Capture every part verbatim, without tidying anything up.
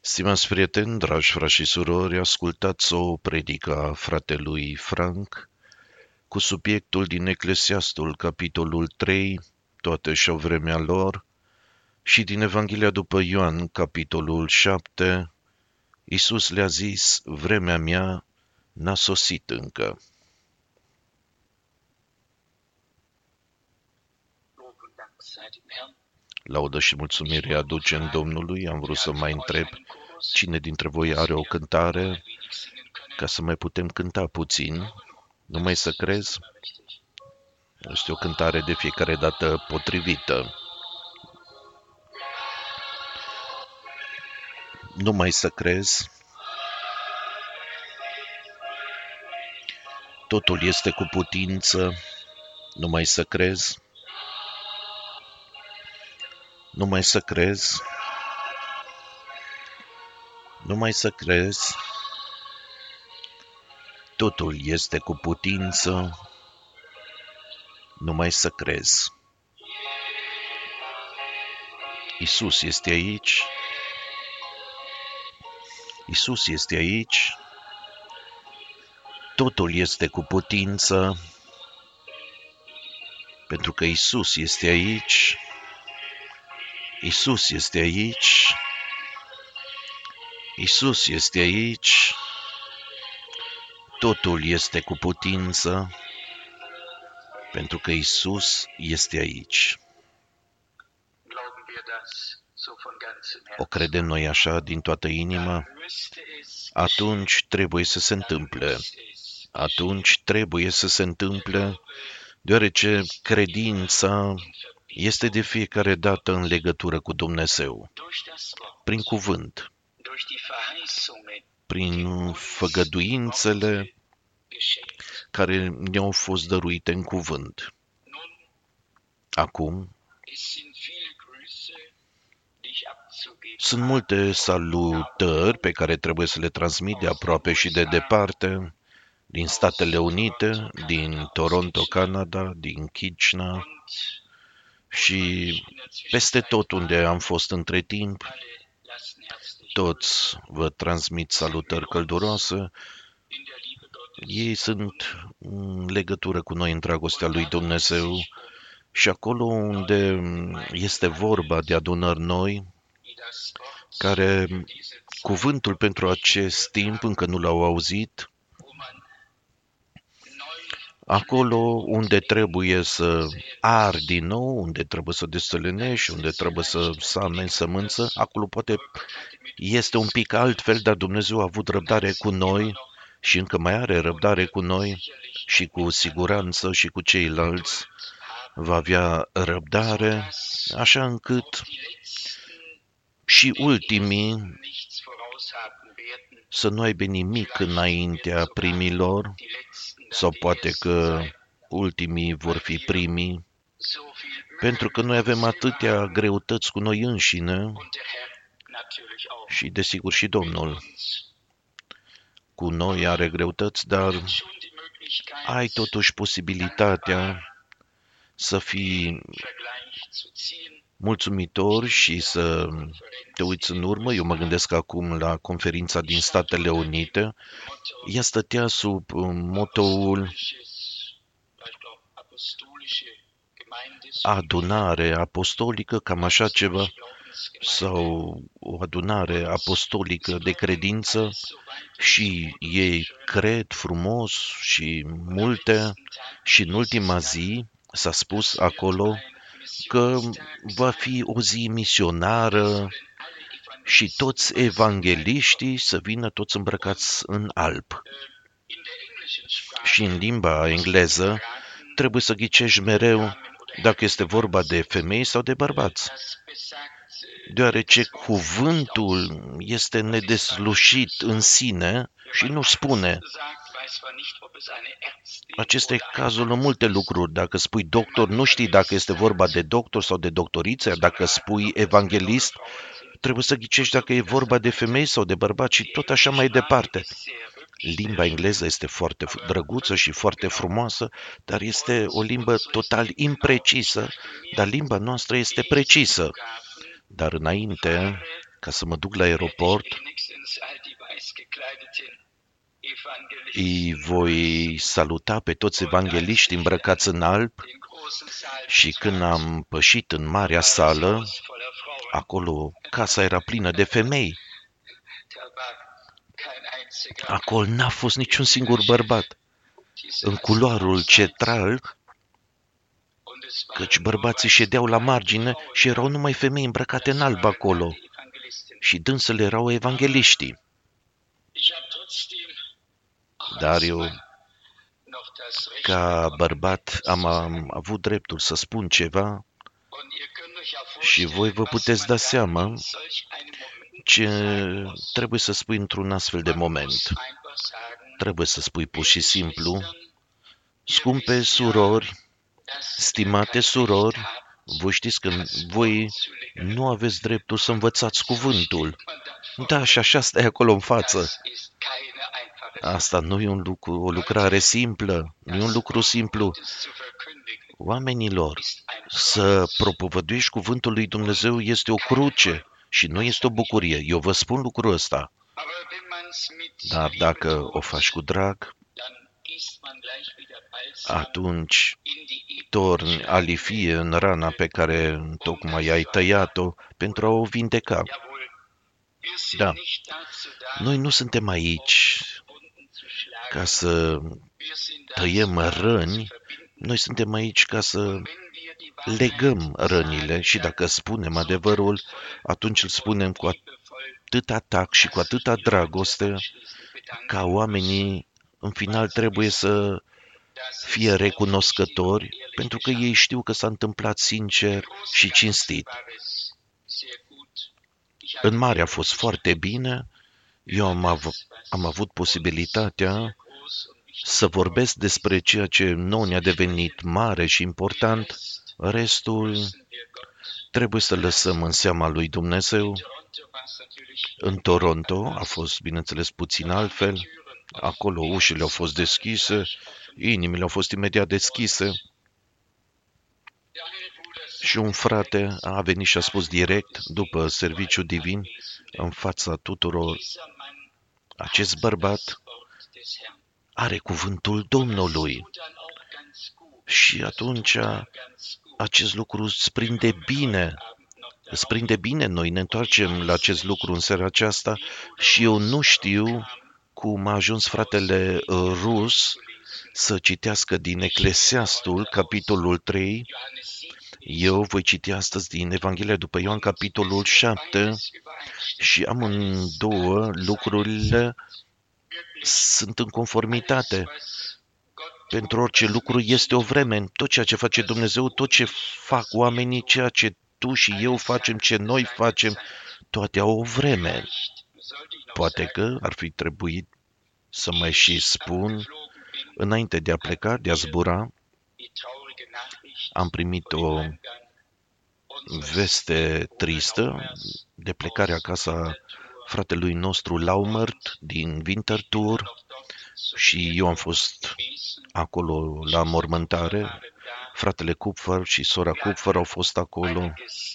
Stimați prieteni, dragi frați și surori, ascultați o predică a fratelui Frank cu subiectul din Eclesiastul, capitolul trei, toate și-au vremea lor, și din Evanghelia după Ioan, capitolul șapte, Iisus le-a zis, vremea mea n-a sosit încă. Laudă și mulțumire aducem Domnului. Am vrut să mai întreb cine dintre voi are o cântare, ca să mai putem cânta puțin. Numai să crezi, este o cântare de fiecare dată potrivită. Numai să crezi, totul este cu putință, numai să crezi, numai să crezi, numai să crezi, totul este cu putință, numai să crezi. Iisus este aici, Iisus este aici, totul este cu putință, pentru că Iisus este aici, Iisus este aici, Iisus este aici, totul este cu putință, pentru că Iisus este aici. O credem noi așa din toată inima? Atunci trebuie să se întâmple. Atunci trebuie să se întâmple, deoarece credința este de fiecare dată în legătură cu Dumnezeu, prin cuvânt, prin făgăduințele care ne-au fost dăruite în cuvânt. Acum, sunt multe salutări pe care trebuie să le transmit de aproape și de departe, din Statele Unite, din Toronto, Canada, din Kitchener și peste tot unde am fost între timp. Toți vă transmit salutări călduroase. Ei sunt în legătură cu noi în dragostea lui Dumnezeu și acolo unde este vorba de adunări noi, care cuvântul pentru acest timp încă nu l-au auzit, acolo unde trebuie să ar din nou, unde trebuie să destălenești, unde trebuie să sameni sămânță, acolo poate este un pic altfel, dar Dumnezeu a avut răbdare cu noi și încă mai are răbdare cu noi și cu siguranță și cu ceilalți va avea răbdare, așa încât și ultimii să nu aibă nimic înaintea primilor, sau poate că ultimii vor fi primii, pentru că noi avem atâtea greutăți cu noi înșine și desigur și Domnul cu noi are greutăți, dar ai totuși posibilitatea să fii mulțumitor și să te uiți în urmă. Eu mă gândesc acum la conferința din Statele Unite. Ea stătea sub motoul adunare apostolică, cam așa ceva, sau o adunare apostolică de credință, și ei cred frumos și multe, și în ultima zi s-a spus acolo că va fi o zi misionară și toți evangeliștii să vină toți îmbrăcați în alb. Și în limba engleză trebuie să ghicești mereu dacă este vorba de femei sau de bărbați, deoarece cuvântul este nedeslușit în sine și nu spune. Acesta e cazul în multe lucruri. Dacă spui doctor, nu știi dacă este vorba de doctor sau de doctoriță. Dacă spui evanghelist, trebuie să ghicești dacă e vorba de femei sau de bărbați și tot așa mai departe. Limba engleză este foarte drăguță și foarte frumoasă, dar este o limbă total imprecisă, dar limba noastră este precisă. Dar înainte ca să mă duc la aeroport, îi voi saluta pe toți evangeliști îmbrăcați în alb și când am pășit în marea sală, acolo casa era plină de femei. Acolo n-a fost niciun singur bărbat. În culoarul central, căci bărbații ședeau la margine și erau numai femei îmbrăcate în alb acolo. Și dânsele erau evangeliștii. Dar eu, ca bărbat, am, am avut dreptul să spun ceva și voi vă puteți da seama ce trebuie să spui într-un astfel de moment. Trebuie să spui pur și simplu: scumpe surori, stimate surori, voi știți că voi nu aveți dreptul să învățați cuvântul. Da, și așa stai acolo în față. Asta nu e un lucru, o lucrare simplă, nu e un lucru simplu. Oamenilor, să propovăduiești cuvântul lui Dumnezeu este o cruce și nu este o bucurie. Eu vă spun lucrul ăsta. Dar dacă o faci cu drag, atunci torni alifie în rana pe care tocmai ai tăiat-o pentru a o vindeca. Da, noi nu suntem aici ca să tăiem răni, noi suntem aici ca să legăm rănile și dacă spunem adevărul, atunci îl spunem cu atâta tact și cu atâta dragoste ca oamenii în final trebuie să fie recunoscători pentru că ei știu că s-a întâmplat sincer și cinstit. În mare a fost foarte bine, eu am, av- am avut posibilitatea să vorbesc despre ceea ce nou ne-a devenit mare și important, restul trebuie să lăsăm în seama lui Dumnezeu. În Toronto a fost, bineînțeles, puțin altfel, acolo ușile au fost deschise, inimile au fost imediat deschise și un frate a venit și a spus direct, după serviciul divin, în fața tuturor: acest bărbat are cuvântul Domnului. Și atunci acest lucru îți prinde bine. Îți prinde bine, noi ne întoarcem la acest lucru în seara aceasta și eu nu știu cum a ajuns fratele rus să citească din Eclesiastul, capitolul trei. Eu voi citi astăzi din Evanghelia după Ioan, capitolul șapte, și amândouă lucrurile sunt în conformitate. Pentru orice lucru este o vreme. Tot ceea ce face Dumnezeu, tot ce fac oamenii, ceea ce tu și eu facem, ce noi facem, toate au o vreme. Poate că ar fi trebuit să mai și spun, înainte de a pleca, de a zbura, am primit o veste tristă de plecare acasă a fratelui nostru Laumert din Winterthur și eu am fost acolo la mormântare. Fratele Kupfer și sora Kupfer au fost acolo.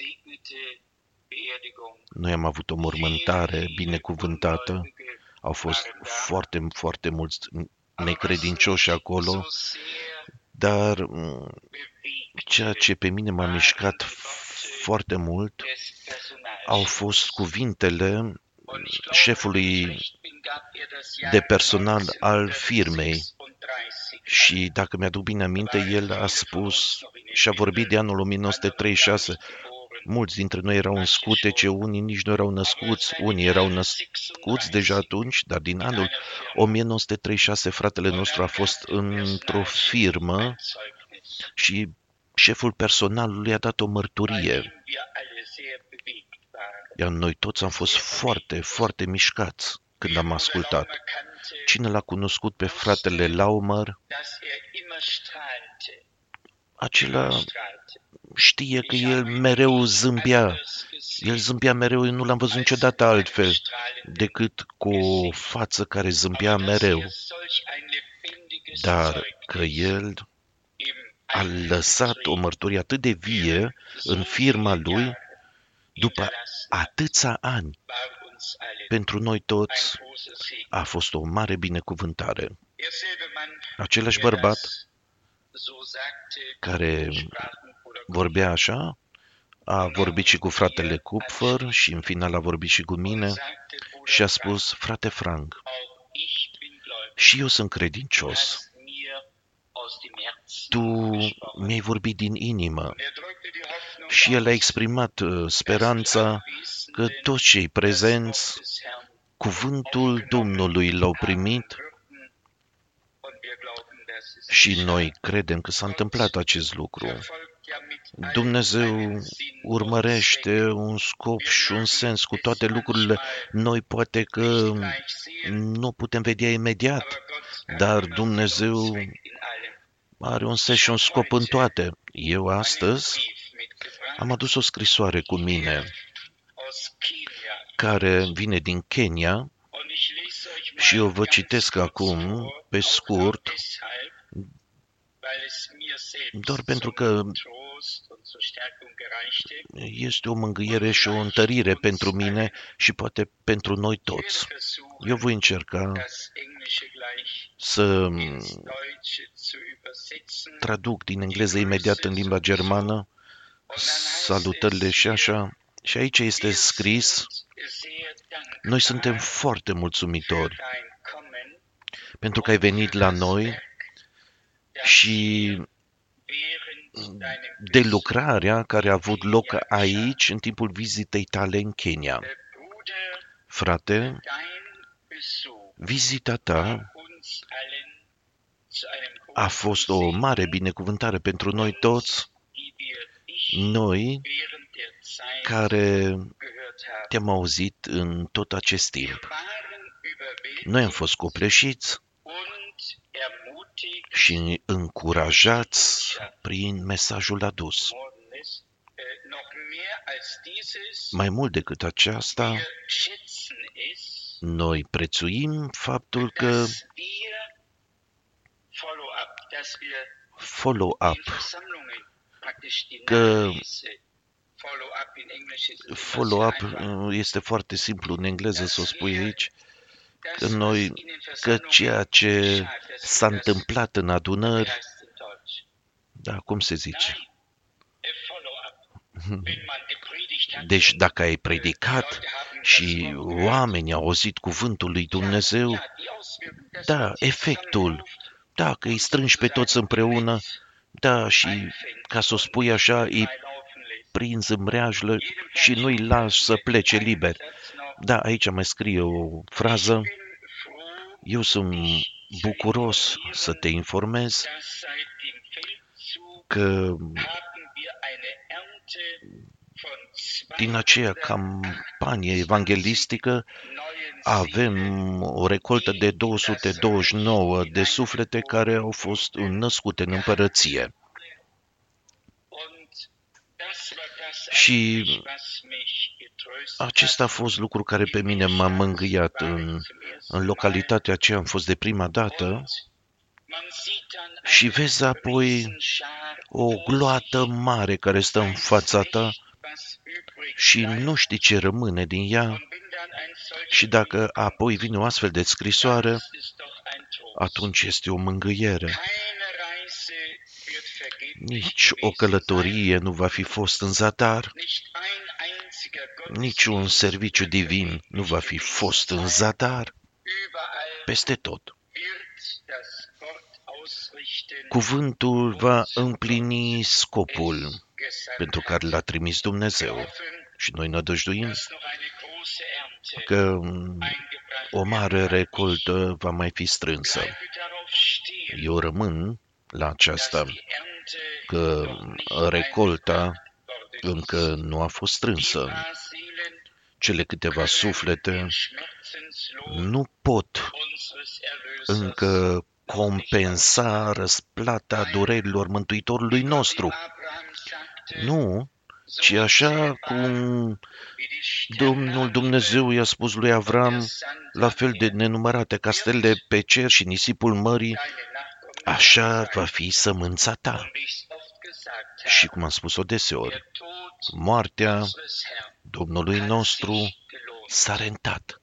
Noi am avut o mormântare binecuvântată. Au fost foarte, foarte mulți necredincioși acolo, dar ceea ce pe mine m-a mișcat foarte mult au fost cuvintele șefului de personal al firmei. Și dacă mi-aduc bine aminte, el a spus și a vorbit de anul o mie nouă sute treizeci și șase. Mulți dintre noi erau în scutece, unii nici nu erau născuți, unii erau născuți deja atunci, dar din anul o mie nouă sute treizeci și șase fratele nostru a fost într-o firmă și șeful personalului a dat o mărturie. Iar noi toți am fost foarte, foarte mișcați când am ascultat. Cine l-a cunoscut pe fratele Laumer, acela știe că el mereu zâmbea. El zâmbea mereu, eu nu l-am văzut niciodată altfel decât cu o față care zâmbea mereu. Dar că el a lăsat o mărturie atât de vie în firma lui, după atâția ani, pentru noi toți a fost o mare binecuvântare. Același bărbat care vorbea așa, a vorbit și cu fratele Kupfer și în final a vorbit și cu mine și a spus: frate Frank, și eu sunt credincios. Tu mi-ai vorbit din inimă. Și el a exprimat speranța că toți cei prezenți cuvântul Domnului l-au primit și noi credem că s-a întâmplat acest lucru. Dumnezeu urmărește un scop și un sens cu toate lucrurile. Noi poate că nu putem vedea imediat, dar Dumnezeu are un sens și un scop în toate. Eu astăzi am adus o scrisoare cu mine care vine din Kenya și eu vă citesc acum pe scurt, doar pentru că este o mângâiere și o întărire pentru mine și poate pentru noi toți. Eu voi încerca să traduc din engleză imediat în limba germană salutările și așa. Și aici este scris: noi suntem foarte mulțumitori pentru că ai venit la noi și de lucrarea care a avut loc aici în timpul vizitei tale în Kenya. Frate, vizita ta a fost o mare binecuvântare pentru noi toți, noi care te-am auzit în tot acest timp. Noi am fost copleșiți și încurajați prin mesajul adus. Mai mult decât aceasta, noi prețuim faptul că follow-up, că follow-up este foarte simplu în engleză să o spui aici, că noi, că ceea ce s-a întâmplat în adunări, da, cum se zice? Deci dacă ai predicat și oamenii au auzit cuvântul lui Dumnezeu, da, efectul, dacă îi strângi pe toți împreună, da, și ca să o spui așa, îi prinzi în mreajlă și nu îi lași să plece liber. Da, aici mai scrie o frază: eu sunt bucuros să te informez că din aceea campanie evanghelistică avem o recoltă de două sute douăzeci și nouă de suflete care au fost născute în împărăție. Și acesta a fost lucru care pe mine m-a mângâiat. În, în localitatea aceea am fost de prima dată și vezi apoi o gloată mare care stă în fața ta și nu știi ce rămâne din ea. Și dacă apoi vine o astfel de scrisoare, atunci este o mângâiere. Nici o călătorie nu va fi fost în zadar, nici un serviciu divin nu va fi fost în zadar, peste tot. Cuvântul va împlini scopul pentru care l-a trimis Dumnezeu și noi nădăjduim că o mare recoltă va mai fi strânsă. Eu rămân la aceasta, că recolta încă nu a fost strânsă. Cele câteva suflete nu pot încă compensa răsplata durerilor Mântuitorului nostru. Nu, ci așa cum Domnul Dumnezeu i-a spus lui Avram, la fel de nenumărate ca stelele pe cer și nisipul mării, așa va fi sămânța ta. Și cum am spus-o deseori, moartea Domnului nostru s-a rentat.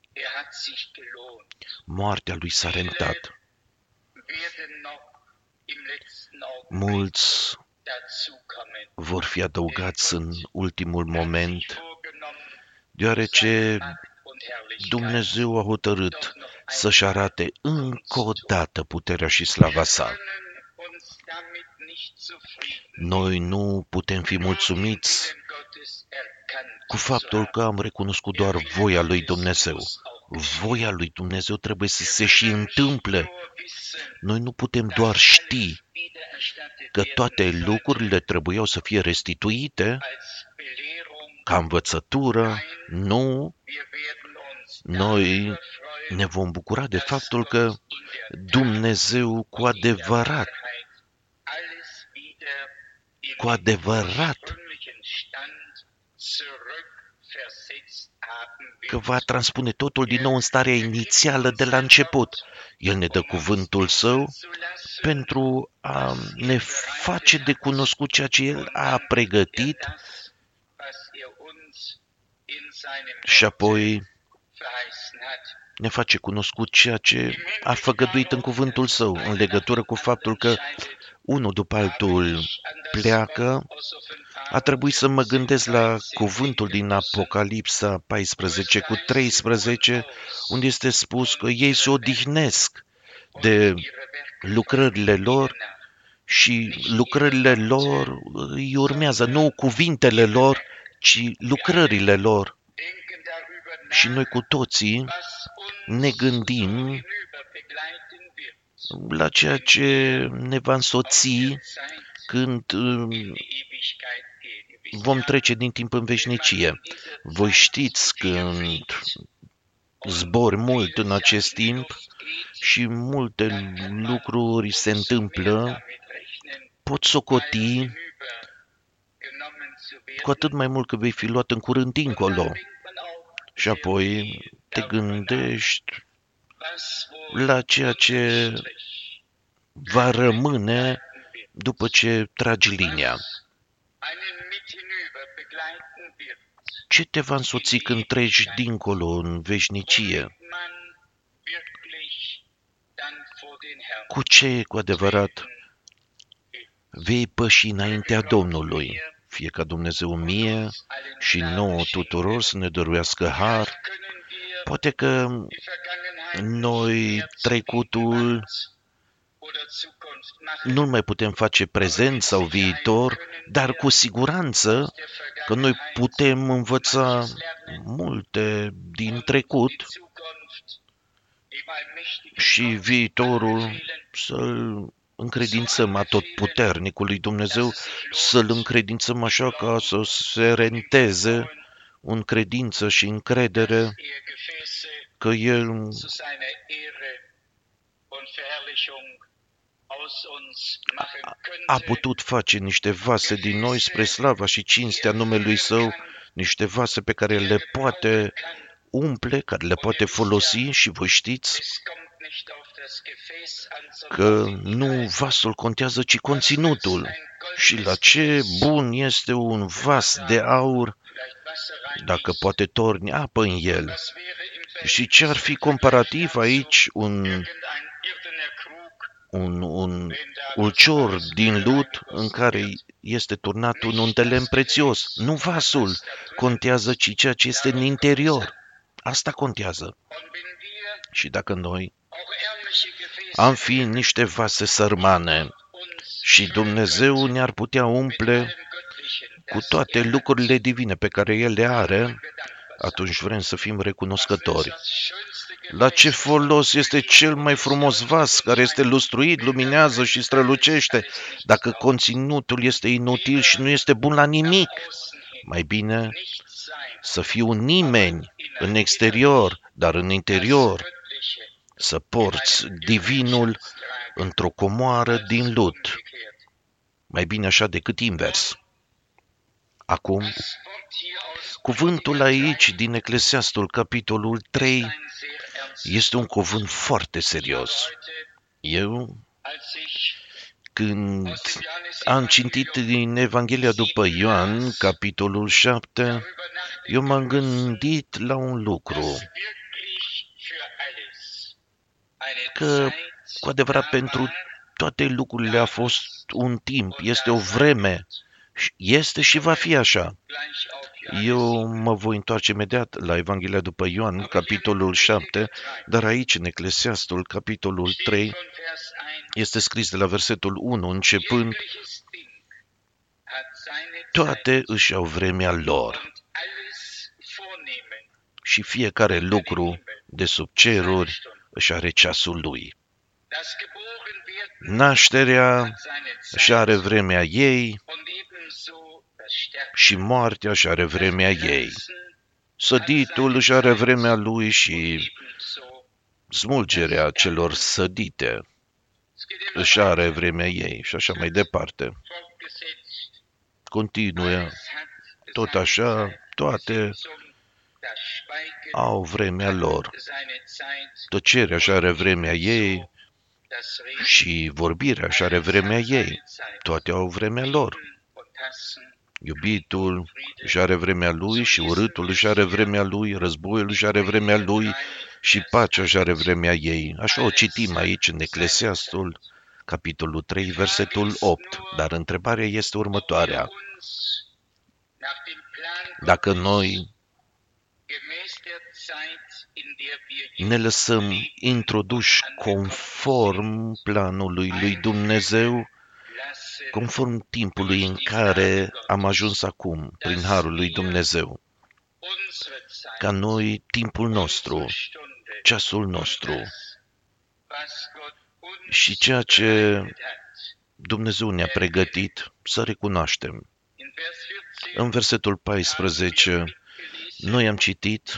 Moartea lui s-a rentat. Mulți vor fi adăugați în ultimul moment, deoarece Dumnezeu a hotărât să-și arate încă o dată puterea și slava sa. Noi nu putem fi mulțumiți cu faptul că am recunoscut doar voia lui Dumnezeu. Voia lui Dumnezeu trebuie să se și întâmple. Noi nu putem doar ști că toate lucrurile trebuiau să fie restituite ca învățătură. Nu, noi ne vom bucura de faptul că Dumnezeu cu adevărat, cu adevărat, că va transpune totul din nou în starea inițială de la început. El ne dă cuvântul său pentru a ne face de cunoscut ceea ce El a pregătit și apoi ne face cunoscut ceea ce a făgăduit în cuvântul său în legătură cu faptul că unul după altul pleacă. A trebuit să mă gândesc la cuvântul din Apocalipsa paisprezece cu treisprezece, unde este spus că ei se odihnesc de lucrările lor și lucrările lor îi urmează, nu cuvintele lor, ci lucrările lor. Și noi cu toții ne gândim la ceea ce ne va însoți când vom trece din timp în veșnicie. Voi știți când zbori mult în acest timp și multe lucruri se întâmplă, poți socoti, cu atât mai mult că vei fi luat în curând dincolo. Și apoi te gândești la ceea ce va rămâne după ce tragi linia. Ce te va însoți când treci dincolo în veșnicie? Cu ce, cu adevărat, vei păși înaintea Domnului? Fie ca Dumnezeu mie și nouă tuturor să ne dăruiască har. Poate că noi trecutul nu mai putem face prezent sau viitor, dar cu siguranță că noi putem învăța multe din trecut și viitorul să-l încredințăm atotputernicului Dumnezeu, să-l încredințăm așa ca să se renteze în credință și încredere că El a putut face niște vase din noi spre slava și cinstea numelui Său, niște vase pe care le poate umple, care le poate folosi și voi știți că nu vasul contează, ci conținutul. Și la ce bun este un vas de aur dacă poate torni apă în el. Și ce ar fi comparativ aici un, un, un ulcior din lut în care este turnat un untelem prețios. Nu vasul contează, ci ceea ce este în interior. Asta contează. Și dacă noi am fi niște vase sărmane și Dumnezeu ne-ar putea umple cu toate lucrurile divine pe care El le are, atunci vrem să fim recunoscători. La ce folos este cel mai frumos vas care este lustruit, luminează și strălucește, dacă conținutul este inutil și nu este bun la nimic? Mai bine să fii un nimeni în exterior, dar în interior să porți divinul într-o comoară din lut. Mai bine așa decât invers. Acum, cuvântul aici din Eclesiastul, capitolul trei, este un cuvânt foarte serios. Eu, Când am citit din Evanghelia după Ioan, capitolul șapte, eu m-am gândit la un lucru, că cu adevărat pentru toate lucrurile a fost un timp, este o vreme, este și va fi așa. Eu mă voi întoarce imediat la Evanghelia după Ioan, capitolul șapte, dar aici, în Eclesiastul, capitolul trei, este scris de la versetul unu, începând: toate își au vremea lor și fiecare lucru de sub ceruri își are ceasul lui. Nașterea își are vremea ei și moartea își are vremea ei. Săditul își are vremea lui și smulgerea celor sădite își are vremea ei și așa mai departe. Continuă, tot așa, toate au vremea lor. Tăcerea își are vremea ei și vorbirea își are vremea ei. Toate au vremea lor. Iubitul își are vremea lui și urâtul își are vremea lui, războiul își are vremea lui și pacea își are vremea ei. Așa o citim aici în Eclesiastul, capitolul trei, versetul opt. Dar întrebarea este următoarea. Dacă noi ne lăsăm introduși conform planului lui Dumnezeu, conform timpului în care am ajuns acum, prin harul lui Dumnezeu, ca noi, timpul nostru, ceasul nostru și ceea ce Dumnezeu ne-a pregătit, să recunoaștem. În versetul paisprezece, noi am citit,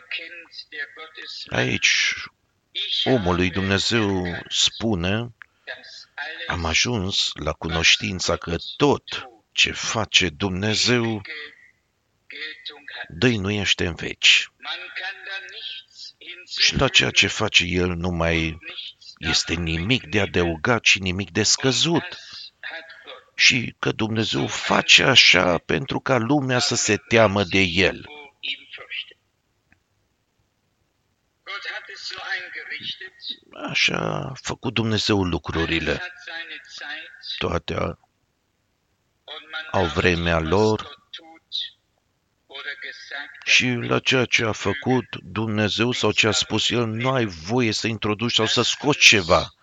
aici omul lui Dumnezeu spune: am ajuns la cunoștința că tot ce face Dumnezeu dăinuiește în veci. Și la ceea ce face El nu mai este nimic de adăugat și nimic de scăzut. Și că Dumnezeu face așa pentru ca lumea să se teamă de El. Așa a făcut Dumnezeu lucrurile. Toate au vremea lor și la ceea ce a făcut Dumnezeu sau ce a spus El, nu ai voie să introduci sau să scoți ceva.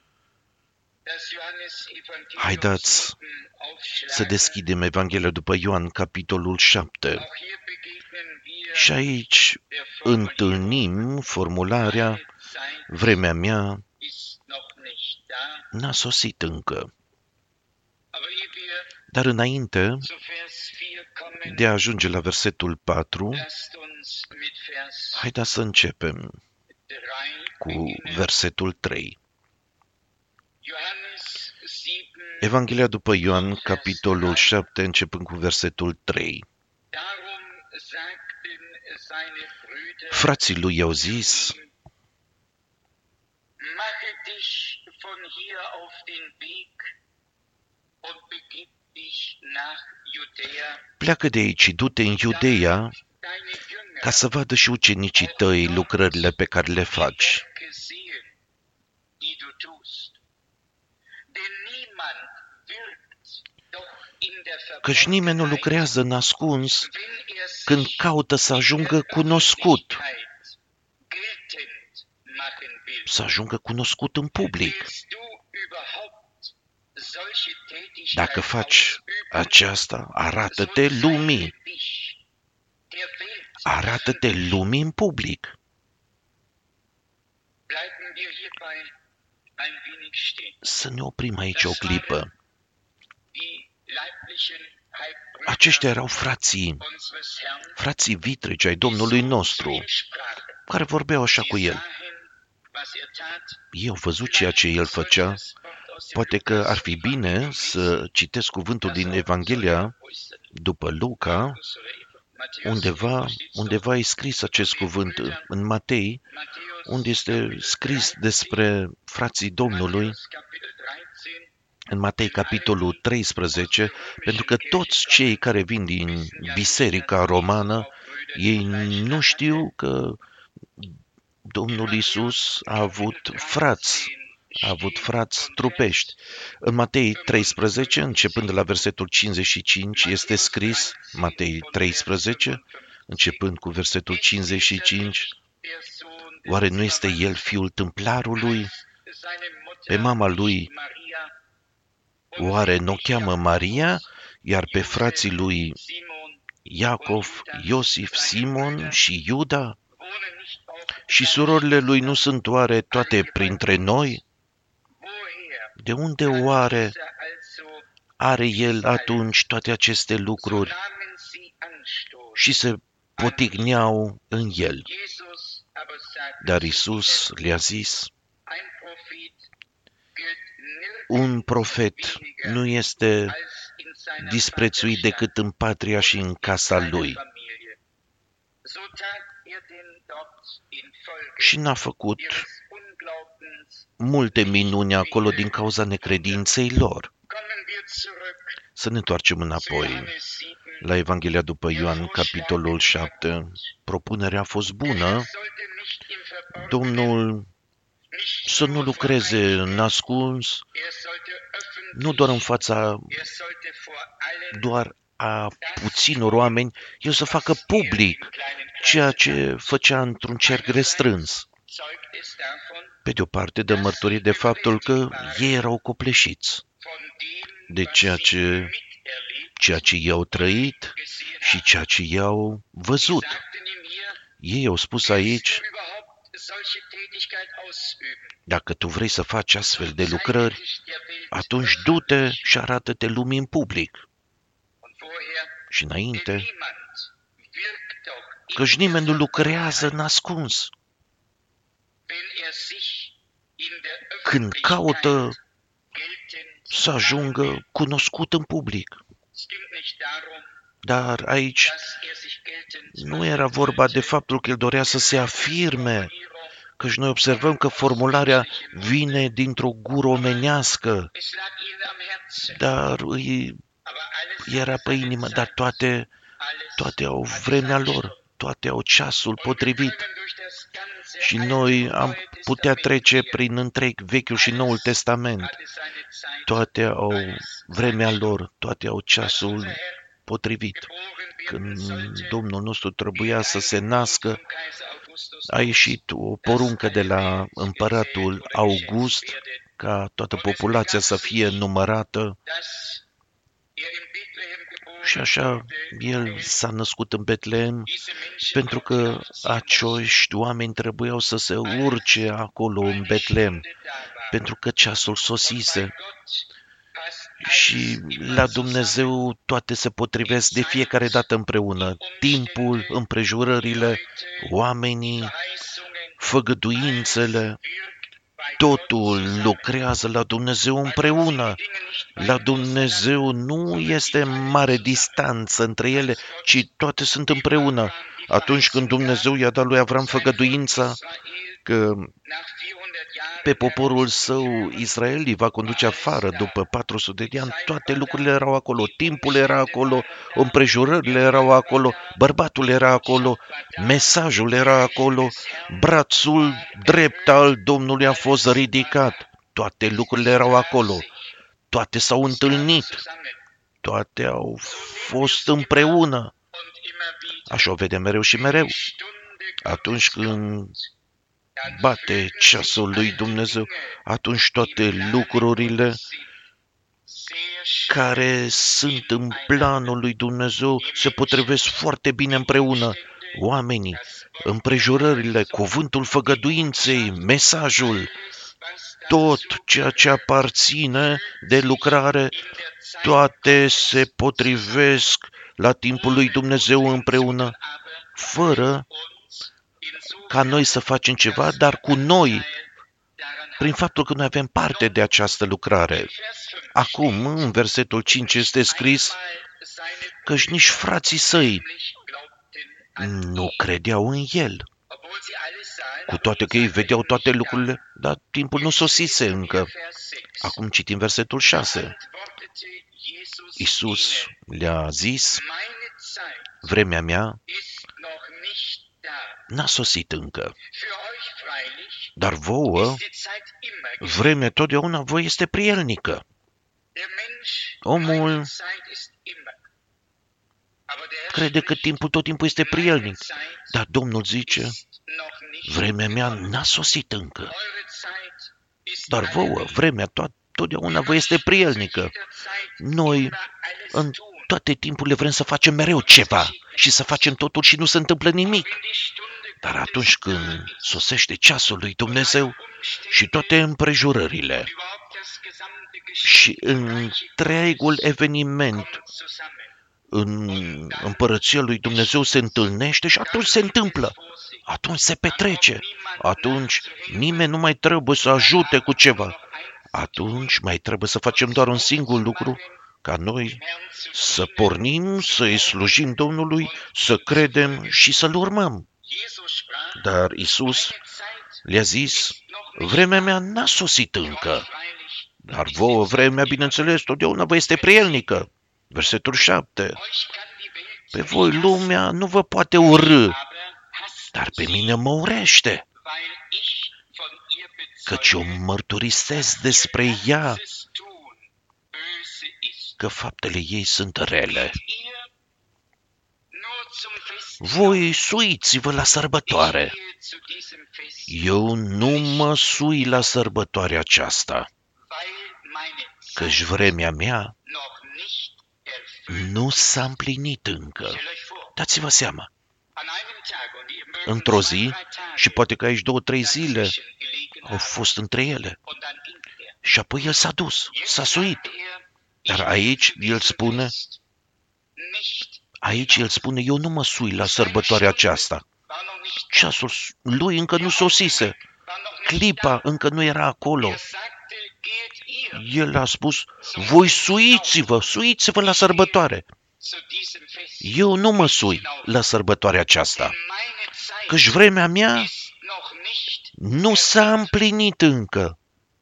Haideți să deschidem Evanghelia după Ioan, capitolul șapte. Și aici întâlnim formularea: vremea mea n-a sosit încă. Dar înainte de a ajunge la versetul patru, haideți să începem cu versetul trei. Evanghelia după Ioan, capitolul șapte, începând cu versetul trei. Frații lui i-au zis: pleacă de aici și du-te în Iudeea ca să vadă și ucenicii tăi lucrările pe care le faci. Căci nimeni nu lucrează în ascuns când caută să ajungă cunoscut, să ajungă cunoscut în public. Dacă faci aceasta, arată-te lumii. Arată-te lumii în public. Să ne oprim aici o clipă. Aceștia erau frații, frații vitregi ai Domnului nostru, care vorbeau așa cu El. Ei au văzut ceea ce El făcea. Poate că ar fi bine să citesc cuvântul din Evanghelia după Luca, undeva, undeva e scris acest cuvânt în Matei, unde este scris despre frații Domnului, în Matei capitolul treisprezece, pentru că toți cei care vin din biserica romană, ei nu știu că Domnul Iisus a avut frați, a avut frați trupești. În Matei treisprezece, începând de la versetul cincizeci și cinci, este scris, Matei treisprezece, începând cu versetul cincizeci și cinci, oare nu este el fiul tâmplarului? Pe mama lui oare nu o cheamă Maria, iar pe frații lui Iacov, Iosif, Simon și Iuda? Și surorile lui nu sunt oare toate printre noi? De unde oare are el atunci toate aceste lucruri și se potigneau în el? Dar Iisus le-a zis, un profet nu este disprețuit decât în patria și în casa lui. Și n-a făcut multe minuni acolo din cauza necredinței lor. Să ne întoarcem înapoi la Evanghelia după Ioan, capitolul șapte. Propunerea a fost bună. Domnul să nu lucreze în ascuns, nu doar în fața doar a puținor oameni, el să facă public ceea ce făcea într-un cerc restrâns. Pe de o parte, dă mărturie de faptul că ei erau copleșiți de ceea ce, ceea ce i-au trăit și ceea ce i-au văzut. Ei au spus aici, dacă tu vrei să faci astfel de lucrări, atunci du-te și arată-te lumii în public. Și înainte, căci nimeni nu lucrează în ascuns. Când caută să ajungă cunoscut în public. Dar aici nu era vorba de faptul că el dorea să se afirme, căci noi observăm că formularea vine dintr-o gură omenească, dar îi era pe inimă, dar toate, toate au vremea lor, toate au ceasul potrivit. Și noi am putea trece prin întreg Vechiul și Noul Testament. Toate au vremea lor, toate au ceasul potrivit. Când Domnul nostru trebuia să se nască, a ieșit o poruncă de la împăratul August ca toată populația să fie numărată. Și așa el s-a născut în Betlehem, pentru că acești oameni trebuiau să se urce acolo în Betlehem, pentru că ceasul sosise. Și la Dumnezeu toate se potrivesc de fiecare dată împreună. Timpul, împrejurările, oamenii, făgăduințele, totul lucrează la Dumnezeu împreună. La Dumnezeu nu este mare distanță între ele, ci toate sunt împreună. Atunci când Dumnezeu i-a dat lui Avram făgăduința că pe poporul său Israel îi va conduce afară după patru sute de ani, toate lucrurile erau acolo, timpul era acolo, împrejurările erau acolo, bărbatul era acolo, mesajul era acolo, brațul drept al Domnului a fost ridicat, toate lucrurile erau acolo, toate s-au întâlnit, toate au fost împreună. Așa o vedem mereu și mereu. Atunci când bate ceasul lui Dumnezeu, atunci toate lucrurile care sunt în planul lui Dumnezeu se potrivesc foarte bine împreună. Oamenii, împrejurările, cuvântul făgăduinței, mesajul, tot ceea ce aparține de lucrare, toate se potrivesc la timpul lui Dumnezeu împreună, fără ca noi să facem ceva, dar cu noi, prin faptul că noi avem parte de această lucrare. Acum, în versetul cinci este scris că-și nici frații săi nu credeau în el. cu toate că ei vedeau toate lucrurile, dar timpul nu sosise încă. Acum citim versetul șase. Iisus le-a zis, vremea mea n-a sosit încă, dar vouă, vremea totdeauna vă este prielnică. Omul crede că timpul tot timpul este prielnic, dar Domnul zice, vremea mea n-a sosit încă, dar vouă, vremea to- totdeauna vă este prielnică. Noi, în toate timpurile, vrem să facem mereu ceva și să facem totul și nu se întâmplă nimic. Dar atunci când sosește ceasul lui Dumnezeu și toate împrejurările și întregul eveniment în împărăția lui Dumnezeu se întâlnește și atunci se întâmplă. Atunci se petrece. Atunci nimeni nu mai trebuie să ajute cu ceva. Atunci mai trebuie să facem doar un singur lucru, ca noi să pornim, să-i slujim Domnului, să credem și să-L urmăm. Dar Iisus le-a zis, vremea mea n-a sosit încă, dar vouă vremea, bineînțeles, totdeauna vă este prielnică. Versetul șapte. Pe voi lumea nu vă poate urâ, dar pe mine mă urește, căci eu mărturisesc despre ea că faptele ei sunt rele. Voi suiți-vă la sărbătoare. Eu nu mă sui la sărbătoarea aceasta, căci vremea mea nu s-a împlinit încă. Dați-vă seama. Într-o zi, și poate că aici două, trei zile au fost între ele. Și apoi el s-a dus, s-a suit. Dar aici el spune, aici el spune, eu nu mă sui la sărbătoarea aceasta. Ceasul lui încă nu sosise. Clipa încă nu era acolo. El a spus, voi suiți-vă, suiți-vă la sărbătoare. Eu nu mă sui la sărbătoarea aceasta, căci vremea mea nu s-a împlinit încă.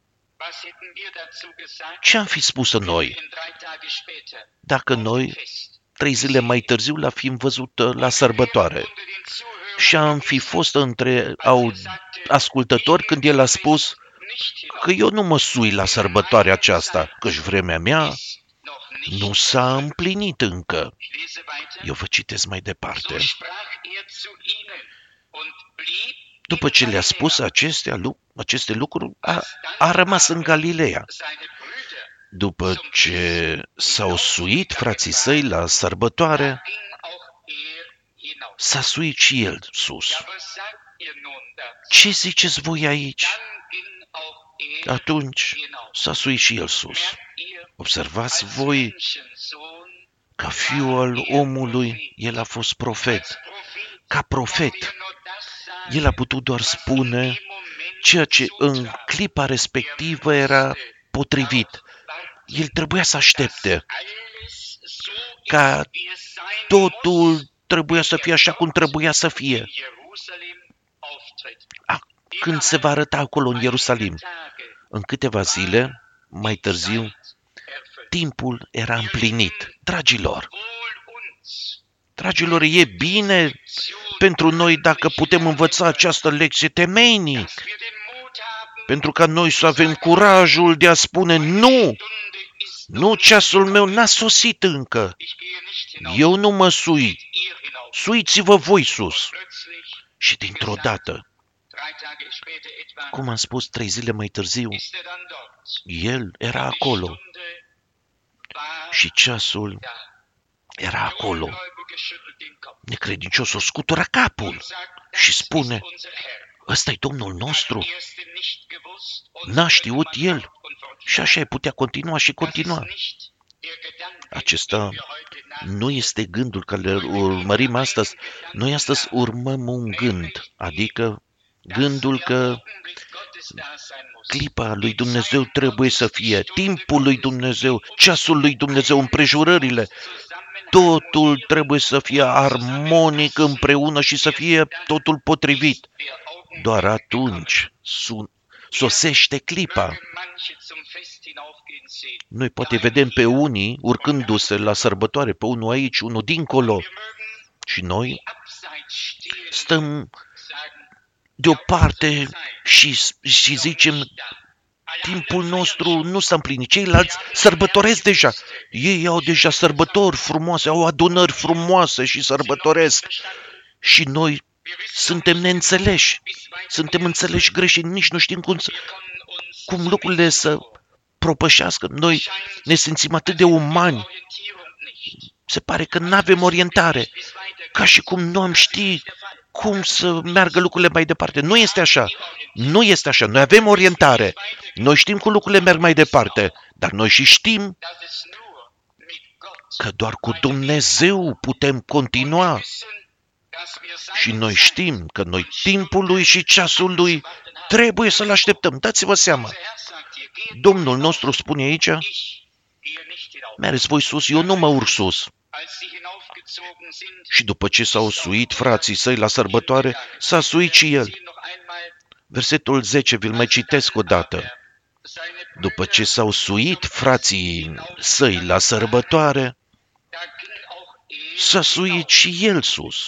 Ce am fi spus noi dacă noi, trei zile mai târziu, l-am fi văzut la sărbătoare și am fi fost între ascultători când el a spus că eu nu mă sui la sărbătoarea aceasta, căci vremea mea nu s-a împlinit încă. Eu vă citesc mai departe. După ce le-a spus acestea, aceste lucruri, a, a rămas în Galileea. După ce s-au suit frații săi la sărbătoare, s-a suit și el sus. Ce ziceți voi aici? Atunci s-a suit și el sus. Observați voi, ca fiul al omului, el a fost profet. Ca profet, el a putut doar spune ceea ce în clipa respectivă era potrivit. El trebuia să aștepte ca totul trebuia să fie așa cum trebuia să fie. A, când se va arăta acolo în Ierusalim, în câteva zile, mai târziu, timpul era împlinit. Dragilor, dragilor, e bine pentru noi dacă putem învăța această lecție temeinic, pentru ca noi să avem curajul de a spune nu, nu, ceasul meu n-a sosit încă, eu nu mă sui, suiți-vă voi sus. Și dintr-o dată, cum am spus trei zile mai târziu, el era acolo și ceasul era acolo. Necredinciosul scutură capul și spune, ăsta-i Domnul nostru. N-a știut el. Și așa ai putea continua și continua. Acesta nu este gândul care îl urmărim astăzi. Noi astăzi urmăm un gând, adică gândul că clipa lui Dumnezeu trebuie să fie, timpul lui Dumnezeu, ceasul lui Dumnezeu, împrejurările, totul trebuie să fie armonic împreună și să fie totul potrivit. Doar atunci sun, sosește clipa. Noi poate vedem pe unii urcându-se la sărbătoare, pe unul aici, unul dincolo. Și noi stăm deoparte și, și zicem, timpul nostru nu s-a împlinit. Ceilalți sărbătoresc deja. Ei au deja sărbători frumoase, au adunări frumoase și sărbătoresc. Și noi suntem neînțeleși. Suntem înțeleși greșit, nici nu știm cum, cum lucrurile să propășească. Noi ne simțim atât de umani. Se pare că nu avem orientare. Ca și cum nu am ști cum să meargă lucrurile mai departe. Nu este așa. Nu este așa. Noi avem orientare. Noi știm cum lucrurile merg mai departe. Dar noi și știm că doar cu Dumnezeu putem continua. Și noi știm că noi timpul lui și ceasul lui trebuie să-l așteptăm. Dați-vă seama. Domnul nostru spune aici, mergeți voi sus, eu nu mă urc sus. Și după ce s-au suit frații săi la sărbătoare, s-a suit și el. Versetul zece, vi-l mai citesc o dată. După ce s-au suit frații săi la sărbătoare, s-a suit și el sus.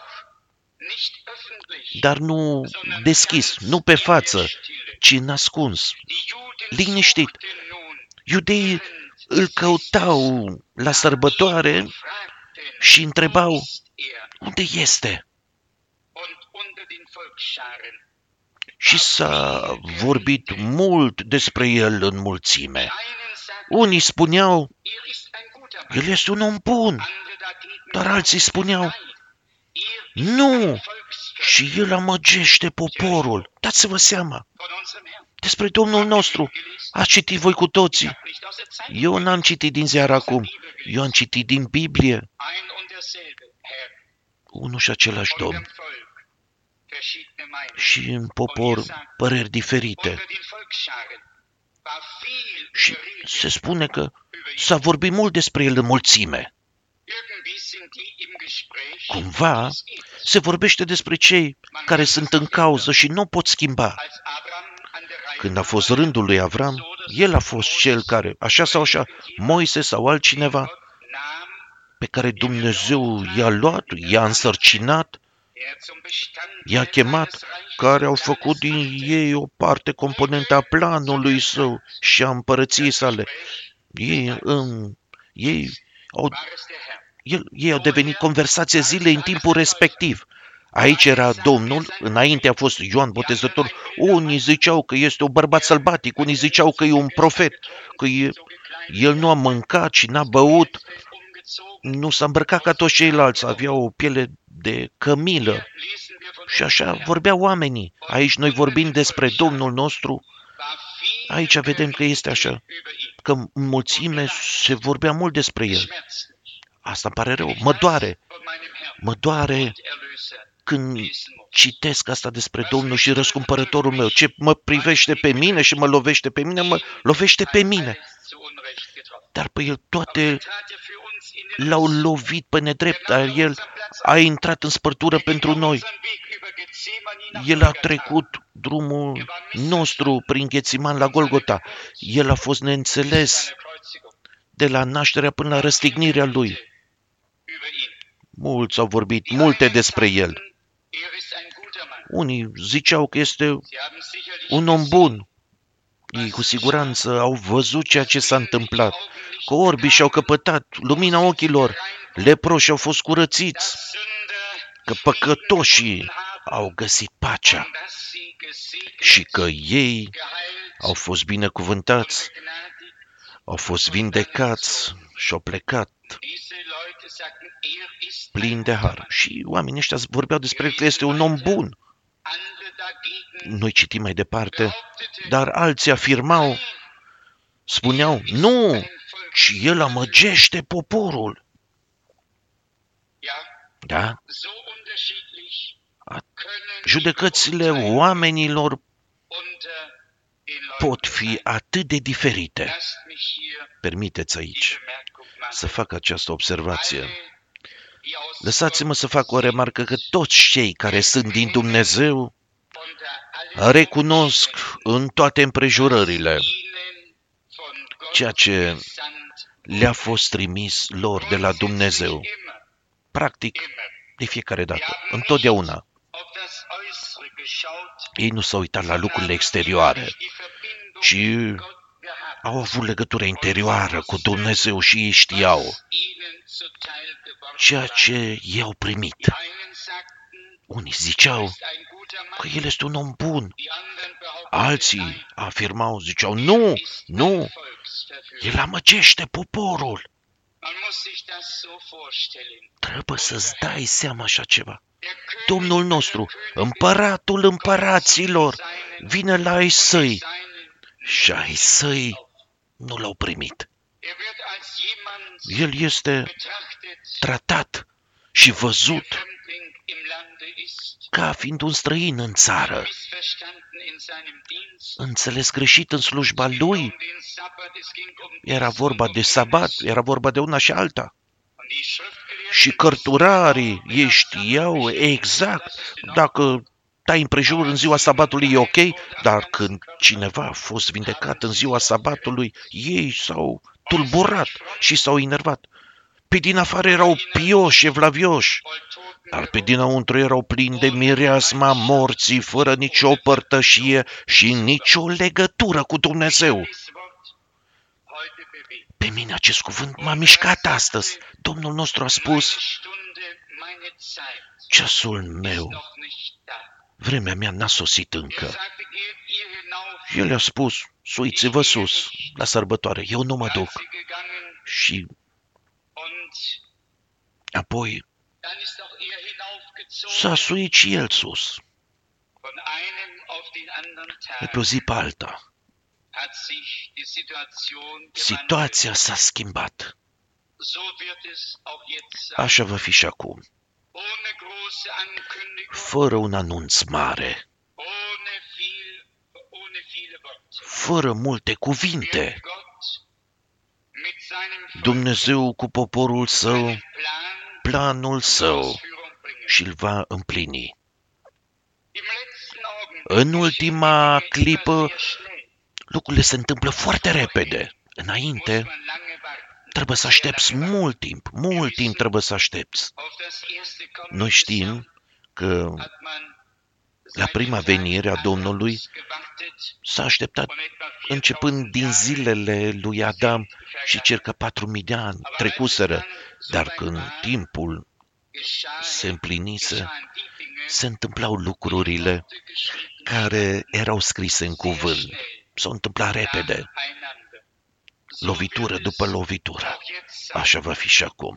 Dar nu deschis, nu pe față, ci în ascuns, liniștit. Iudeii îl căutau la sărbătoare și întrebau, unde este? Și s-a vorbit mult despre el în mulțime. Unii spuneau, el este un om bun, dar alții spuneau, nu, și el amăgește poporul. Dați-vă seama, despre Domnul nostru ați citit voi cu toții. Eu n-am citit din ziar acum, eu am citit din Biblie. Unul și același Domn. Și în popor păreri diferite. Și se spune că s-a vorbit mult despre el în mulțime. Cumva se vorbește despre cei care sunt în cauză și nu pot schimba. Când a fost rândul lui Avram, el a fost cel care, așa sau așa, Moise sau altcineva, pe care Dumnezeu i-a luat, i-a însărcinat, i-a chemat, care au făcut din ei o parte componentă a planului său și a împărăției sale. Ei, um, ei, au, el, ei au devenit conversație zilei în timpul respectiv. Aici era Domnul, înainte a fost Ioan Botezător. Unii ziceau că este un bărbat sălbatic, unii ziceau că e un profet, că e, el nu a mâncat și n-a băut, nu s-a îmbrăcat ca toți ceilalți, avea o piele de cămilă. Și așa vorbeau oamenii. Aici noi vorbim despre Domnul nostru. Aici vedem că este așa, că în mulțime se vorbea mult despre el. Asta îmi pare rău, mă doare. Mă doare când citesc asta despre Domnul și răscumpărătorul meu. Ce mă privește pe mine și mă lovește pe mine, mă lovește pe mine. Dar pe el toate l-au lovit pe nedrept, dar el a intrat în spărtură pentru noi. El a trecut drumul nostru prin Ghețiman la Golgota. El a fost neînțeles de la nașterea până la răstignirea lui. Mulți au vorbit multe despre el. Unii ziceau că este un om bun. Ei cu siguranță au văzut ceea ce s-a întâmplat. Că orbii și-au căpătat lumina ochilor, leproși au fost curățiți, că păcătoșii au găsit pacea și că ei au fost binecuvântați, au fost vindecați și au plecat plin de har. Și oamenii ăștia vorbeau despre că este un om bun. Noi citim mai departe, dar alții afirmau, spuneau, nu, ci el amăgește poporul. Da? Judecățile oamenilor pot fi atât de diferite. Permiteți aici să fac această observație. Lăsați-mă să fac o remarcă că toți cei care sunt din Dumnezeu recunosc în toate împrejurările ceea ce le-a fost trimis lor de la Dumnezeu. Practic, de fiecare dată, întotdeauna. Ei nu s-au uitat la lucrurile exterioare, ci au avut legătură interioară cu Dumnezeu și ei știau ceea ce ei au primit. Unii ziceau că el este un om bun. Alții afirmau, ziceau, nu, nu, el amăgește poporul. Trebuie să-ți dai seama așa ceva. Domnul nostru, împăratul împăraților, vine la ai săi și ai săi nu l-au primit. El este tratat și văzut ca fiind un străin în țară, înțeles greșit în slujba lui. Era vorba de sabat, era vorba de una și alta. Și cărturarii, ei știau exact dacă tai împrejur în ziua sabatului e ok, dar când cineva a fost vindecat în ziua sabatului, ei s-au tulburat și s-au enervat. Pe din afară erau pioși, evlavioși, dar pe dinăuntru erau plini de mireasma morții, fără nicio părtășie și nicio legătură cu Dumnezeu. Pe mine acest cuvânt m-a mișcat astăzi. Domnul nostru a spus, ceasul meu, vremea mea n-a sosit încă. El a spus, suiți-vă sus, la sărbătoare, eu nu mă duc. Și apoi s-a suit și el sus. De pe o zi pe alta, situația s-a schimbat. Așa va fi și acum. Fără un anunț mare, fără multe cuvinte, Dumnezeu cu poporul său, planul său și-l va împlini. În ultima clipă, lucrurile se întâmplă foarte repede. Înainte, trebuie să aștepți mult timp, mult timp trebuie să aștepți. Noi știm că la prima venire a Domnului s-a așteptat începând din zilele lui Adam și circa patru mii de ani trecuseră, dar când timpul se împlinise, se întâmplau lucrurile care erau scrise în cuvânt. S-au întâmplat repede, lovitură după lovitură. Așa va fi și acum.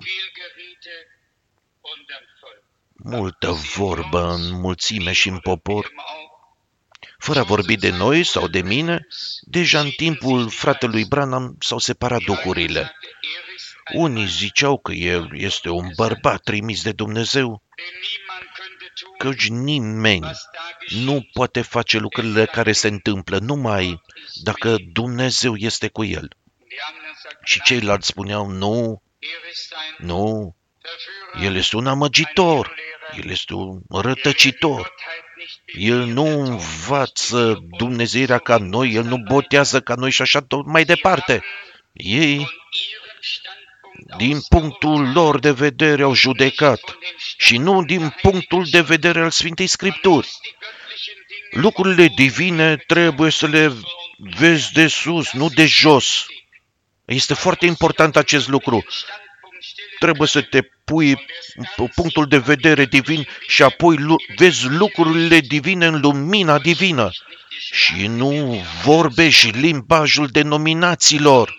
Multă vorbă în mulțime și în popor. Fără a vorbi de noi sau de mine, deja în timpul fratelui Branham s-au separat duhurile. Unii ziceau că el este un bărbat trimis de Dumnezeu, căci nimeni nu poate face lucrurile care se întâmplă numai dacă Dumnezeu este cu el. Și ceilalți spuneau, nu, nu, el este un amăgitor, el este un rătăcitor, el nu învață Dumnezeirea ca noi, el nu botează ca noi și așa tot mai departe. Ei, din punctul lor de vedere, au judecat și nu din punctul de vedere al Sfintei Scripturi. Lucrurile divine trebuie să le vezi de sus, nu de jos. Este foarte important acest lucru. Trebuie să te pui în punctul de vedere divin și apoi vezi lucrurile divine în lumina divină și nu vorbești limbajul denominațiilor,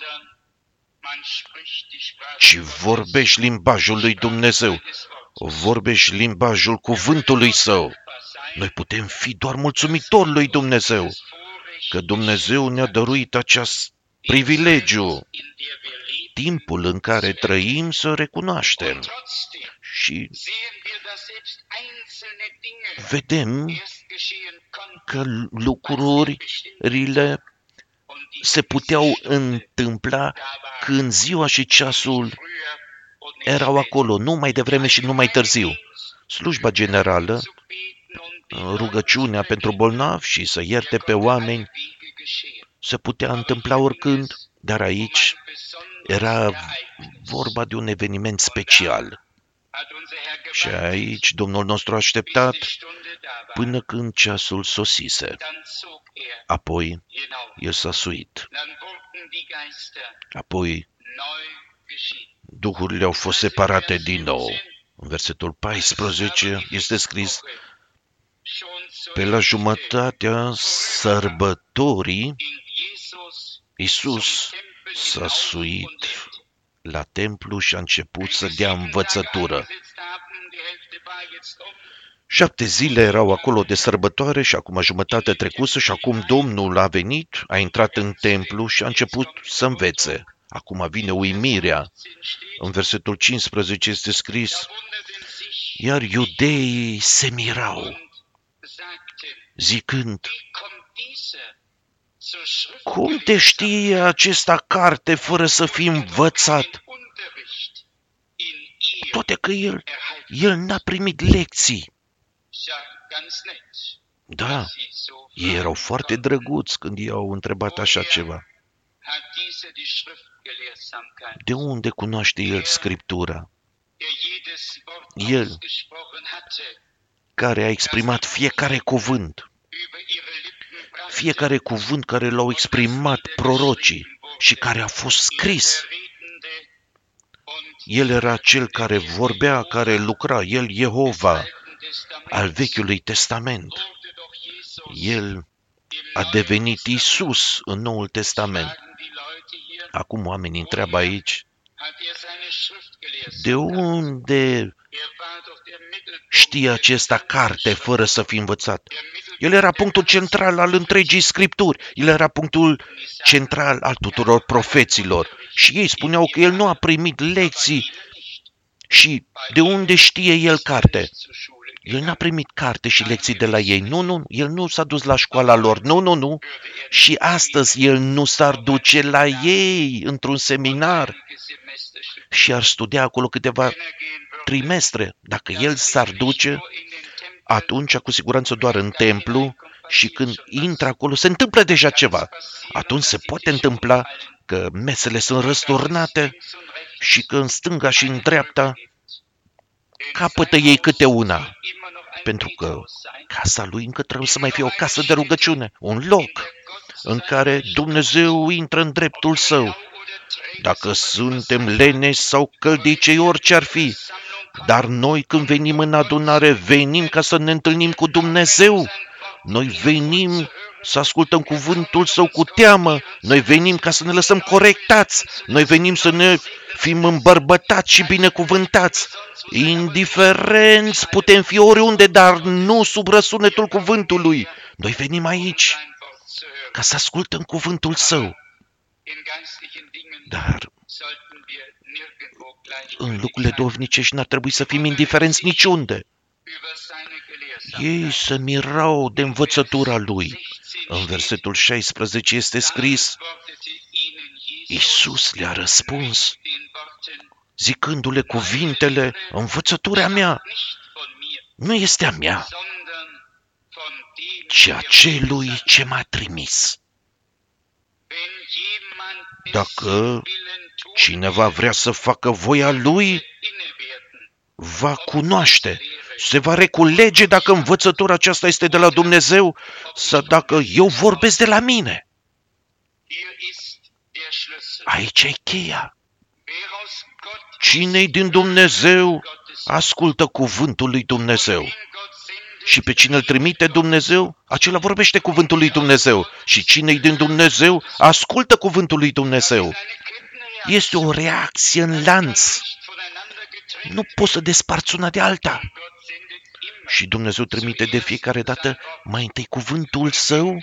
ci vorbești limbajul lui Dumnezeu, vorbești limbajul cuvântului Său. Noi putem fi doar mulțumitori lui Dumnezeu, că Dumnezeu ne-a dăruit acest privilegiu, timpul în care trăim să recunoaștem. Și vedem că lucrurile se puteau întâmpla când ziua și ceasul erau acolo, nu mai devreme și nu mai târziu. Slujba generală rugăciunea pentru bolnavi și să ierte pe oameni. Se putea întâmpla oricând, dar aici era vorba de un eveniment special. Și aici Domnul nostru a așteptat până când ceasul sosise. Apoi el s-a suit. Apoi duhurile au fost separate din nou. În versetul paisprezece este scris: pe la jumătatea sărbătorii, Iisus s-a suit la templu și a început să dea învățătură. Șapte zile erau acolo de sărbătoare și acum jumătate trecusă și acum Domnul a venit, a intrat în templu și a început să învețe. Acum vine uimirea. În versetul cincisprezece este scris: iar iudeii se mirau, zicând: cum te știe acesta carte fără să fi învățat? Toate că el, el n-a primit lecții. Da, ei erau foarte drăguți când i-au întrebat așa ceva. De unde cunoaște el Scriptura? El, care a exprimat fiecare cuvânt, fiecare cuvânt care l-au exprimat prorocii și care a fost scris. El era cel care vorbea, care lucra, el Jehova al Vechiului Testament. El a devenit Iisus în Noul Testament. Acum oamenii întreabă aici: de unde știe acesta carte fără să fi învățat? El era punctul central al întregii Scripturi. El era punctul central al tuturor profeților. Și ei spuneau că el nu a primit lecții. Și de unde știe el carte? El n-a primit carte și lecții de la ei. Nu, nu, el nu s-a dus la școala lor. Nu, nu, nu. Și astăzi el nu s-ar duce la ei într-un seminar și ar studia acolo câteva trimestre. Dacă el s-ar duce, atunci cu siguranță doar în templu, și când intră acolo se întâmplă deja ceva. Atunci se poate întâmpla că mesele sunt răsturnate și că în stânga și în dreapta capătă ei câte una. Pentru că casa lui încă trebuie să mai fie o casă de rugăciune, un loc în care Dumnezeu intră în dreptul său. Dacă suntem leneși sau căldicei, orice ar fi, dar noi când venim în adunare, venim ca să ne întâlnim cu Dumnezeu. Noi venim să ascultăm cuvântul Său cu teamă. Noi venim ca să ne lăsăm corectați. Noi venim să ne fim îmbărbătați și binecuvântați. Indiferenți putem fi oriunde, dar nu sub răsunetul cuvântului. Noi venim aici ca să ascultăm cuvântul Său. Dar în lucrurile duhovnicești n-ar trebui să fim indiferenți niciunde. Ei se mirau de învățătura lui. În versetul șaisprezece este scris: Iisus le-a răspuns, zicându-le cuvintele: învățătura mea nu este a mea, ci a celui ce m-a trimis. Dacă cineva vrea să facă voia lui, va cunoaște, se va reculege dacă învățătura aceasta este de la Dumnezeu sau dacă eu vorbesc de la mine. Aici e cheia. Cine-i din Dumnezeu ascultă cuvântul lui Dumnezeu. Și pe cine îl trimite Dumnezeu, acela vorbește cuvântul lui Dumnezeu. Și cine-i din Dumnezeu ascultă cuvântul lui Dumnezeu. Este o reacție în lanț. Nu poți să desparți una de alta. Și Dumnezeu trimite de fiecare dată mai întâi cuvântul Său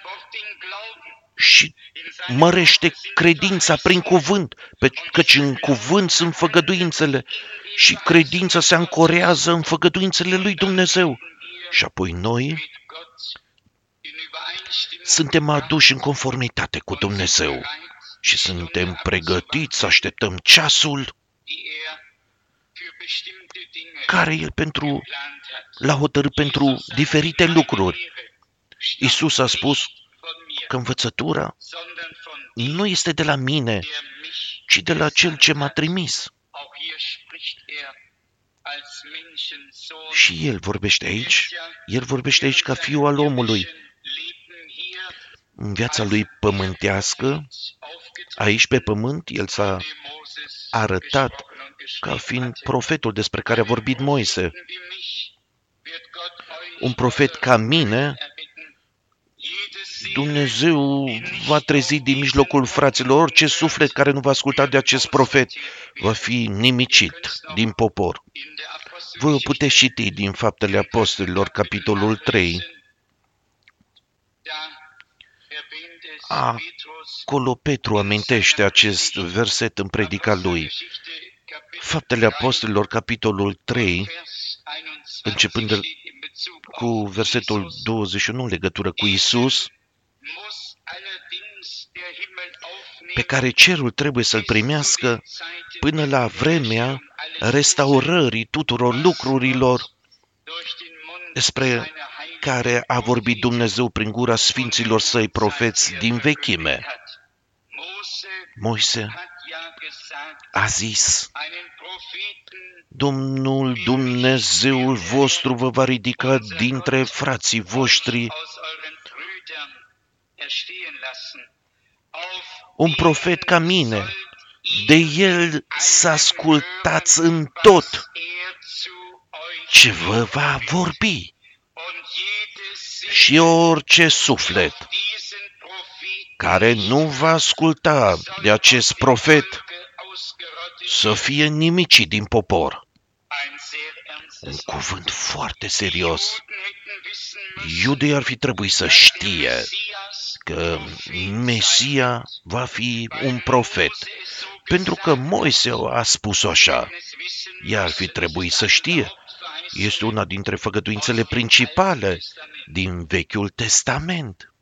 și mărește credința prin cuvânt, căci în cuvânt sunt făgăduințele și credința se ancorează în făgăduințele lui Dumnezeu. Și apoi noi suntem aduși în conformitate cu Dumnezeu și suntem pregătiți să așteptăm ceasul care El pentru l-a hotărât pentru diferite lucruri. Iisus a spus că învățătura nu este de la mine, ci de la Cel ce m-a trimis. Și El vorbește aici, El vorbește aici ca Fiul al omului. În viața Lui pământească, aici pe pământ, El s-a arătat ca fiind profetul despre care a vorbit Moise. Un profet ca mine, Dumnezeu va trezi din mijlocul fraților. Orice suflet care nu va asculta de acest profet va fi nimicit din popor. Voi o puteți citi din Faptele Apostolilor, capitolul trei. Acolo Petru amintește acest verset în predica lui. Faptele Apostolilor, capitolul trei, începând cu versetul douăzeci și unu, în legătură cu Iisus, pe care cerul trebuie să-l primească până la vremea restaurării tuturor lucrurilor despre care a vorbit Dumnezeu prin gura sfinților săi profeți din vechime. Moise a zis: Domnul Dumnezeul vostru vă va ridica dintre frații voștri un profet ca mine, de el să ascultați în tot ce vă va vorbi. Și orice suflet care nu va asculta de acest profet să fie nimicit din popor. Un cuvânt foarte serios. Iudeii ar fi trebuit să știe că Mesia va fi un profet, pentru că Moise a spus așa. Ea ar fi trebuit să știe. Este una dintre făgăduințele principale din Vechiul Testament.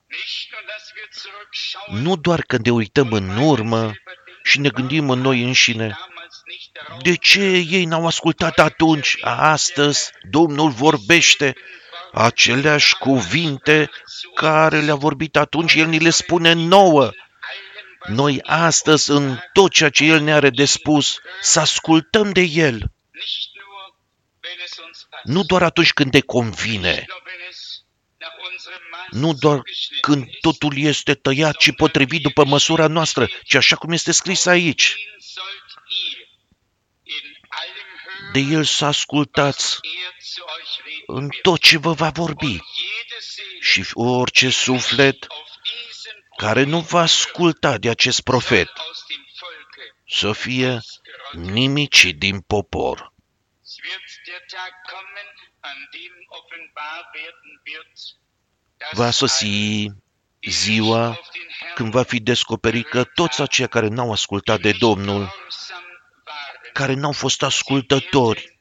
Nu doar când ne uităm în urmă și ne gândim în noi înșine, de ce ei n-au ascultat atunci? Astăzi Domnul vorbește aceleași cuvinte care le-a vorbit atunci, El ni le spune nouă. Noi astăzi, în tot ceea ce El ne are de spus, să ascultăm de El. Nu doar atunci când te convine, nu doar când totul este tăiat și potrivit după măsura noastră, ci așa cum este scris aici. De El să ascultați în tot ce vă va vorbi. Și orice suflet care nu va asculta de acest profet să fie nimicit din popor. Va sosi ziua când va fi descoperit că toți aceia care n-au ascultat de Domnul, care n-au fost ascultători,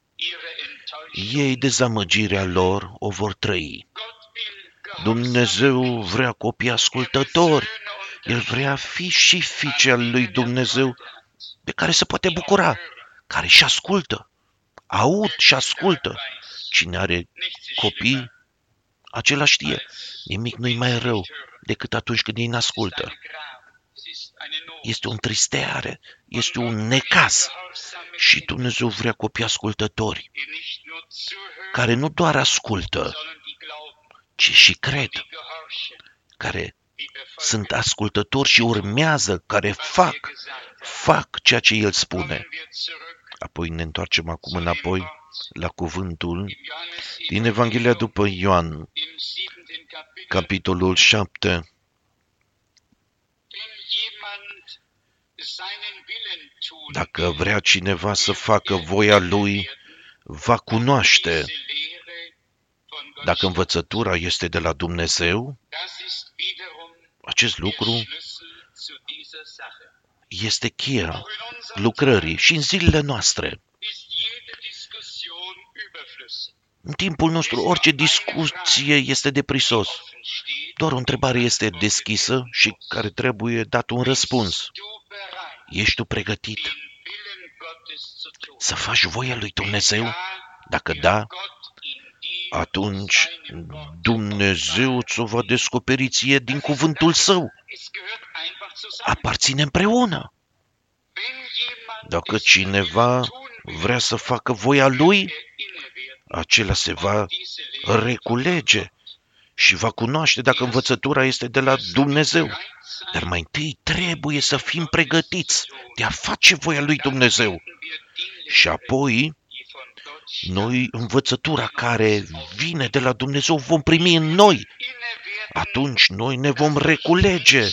ei dezamăgirea lor o vor trăi. Dumnezeu vrea copii ascultători. El vrea fi și fiice al lui Dumnezeu pe care se poate bucura, care și ascultă, aud și ascultă. Cine are copii, acela știe. Nimic nu-i mai rău decât atunci când ei n-ascultă. Este o întristeare, este un necaz. Și Dumnezeu vrea copii ascultători, care nu doar ascultă, ci și cred, care sunt ascultători și urmează, care fac, fac ceea ce El spune. Apoi ne întoarcem acum înapoi la cuvântul din Evanghelia după Ioan, capitolul șapte. Dacă vrea cineva să facă voia lui, va cunoaște dacă învățătura este de la Dumnezeu. Acest lucru este cheia lucrării și în zilele noastre. În timpul nostru, orice discuție este de prisos. Doar o întrebare este deschisă și care trebuie dat un răspuns. Ești tu pregătit să faci voia lui Dumnezeu? Dacă da, atunci Dumnezeu ți-o va descoperi ție din cuvântul său. Aparține împreună. Dacă cineva vrea să facă voia lui, acela se va reculege și va cunoaște dacă învățătura este de la Dumnezeu. Dar mai întâi trebuie să fim pregătiți de a face voia lui Dumnezeu. Și apoi, noi învățătura care vine de la Dumnezeu vom primi în noi. Atunci noi ne vom reculege.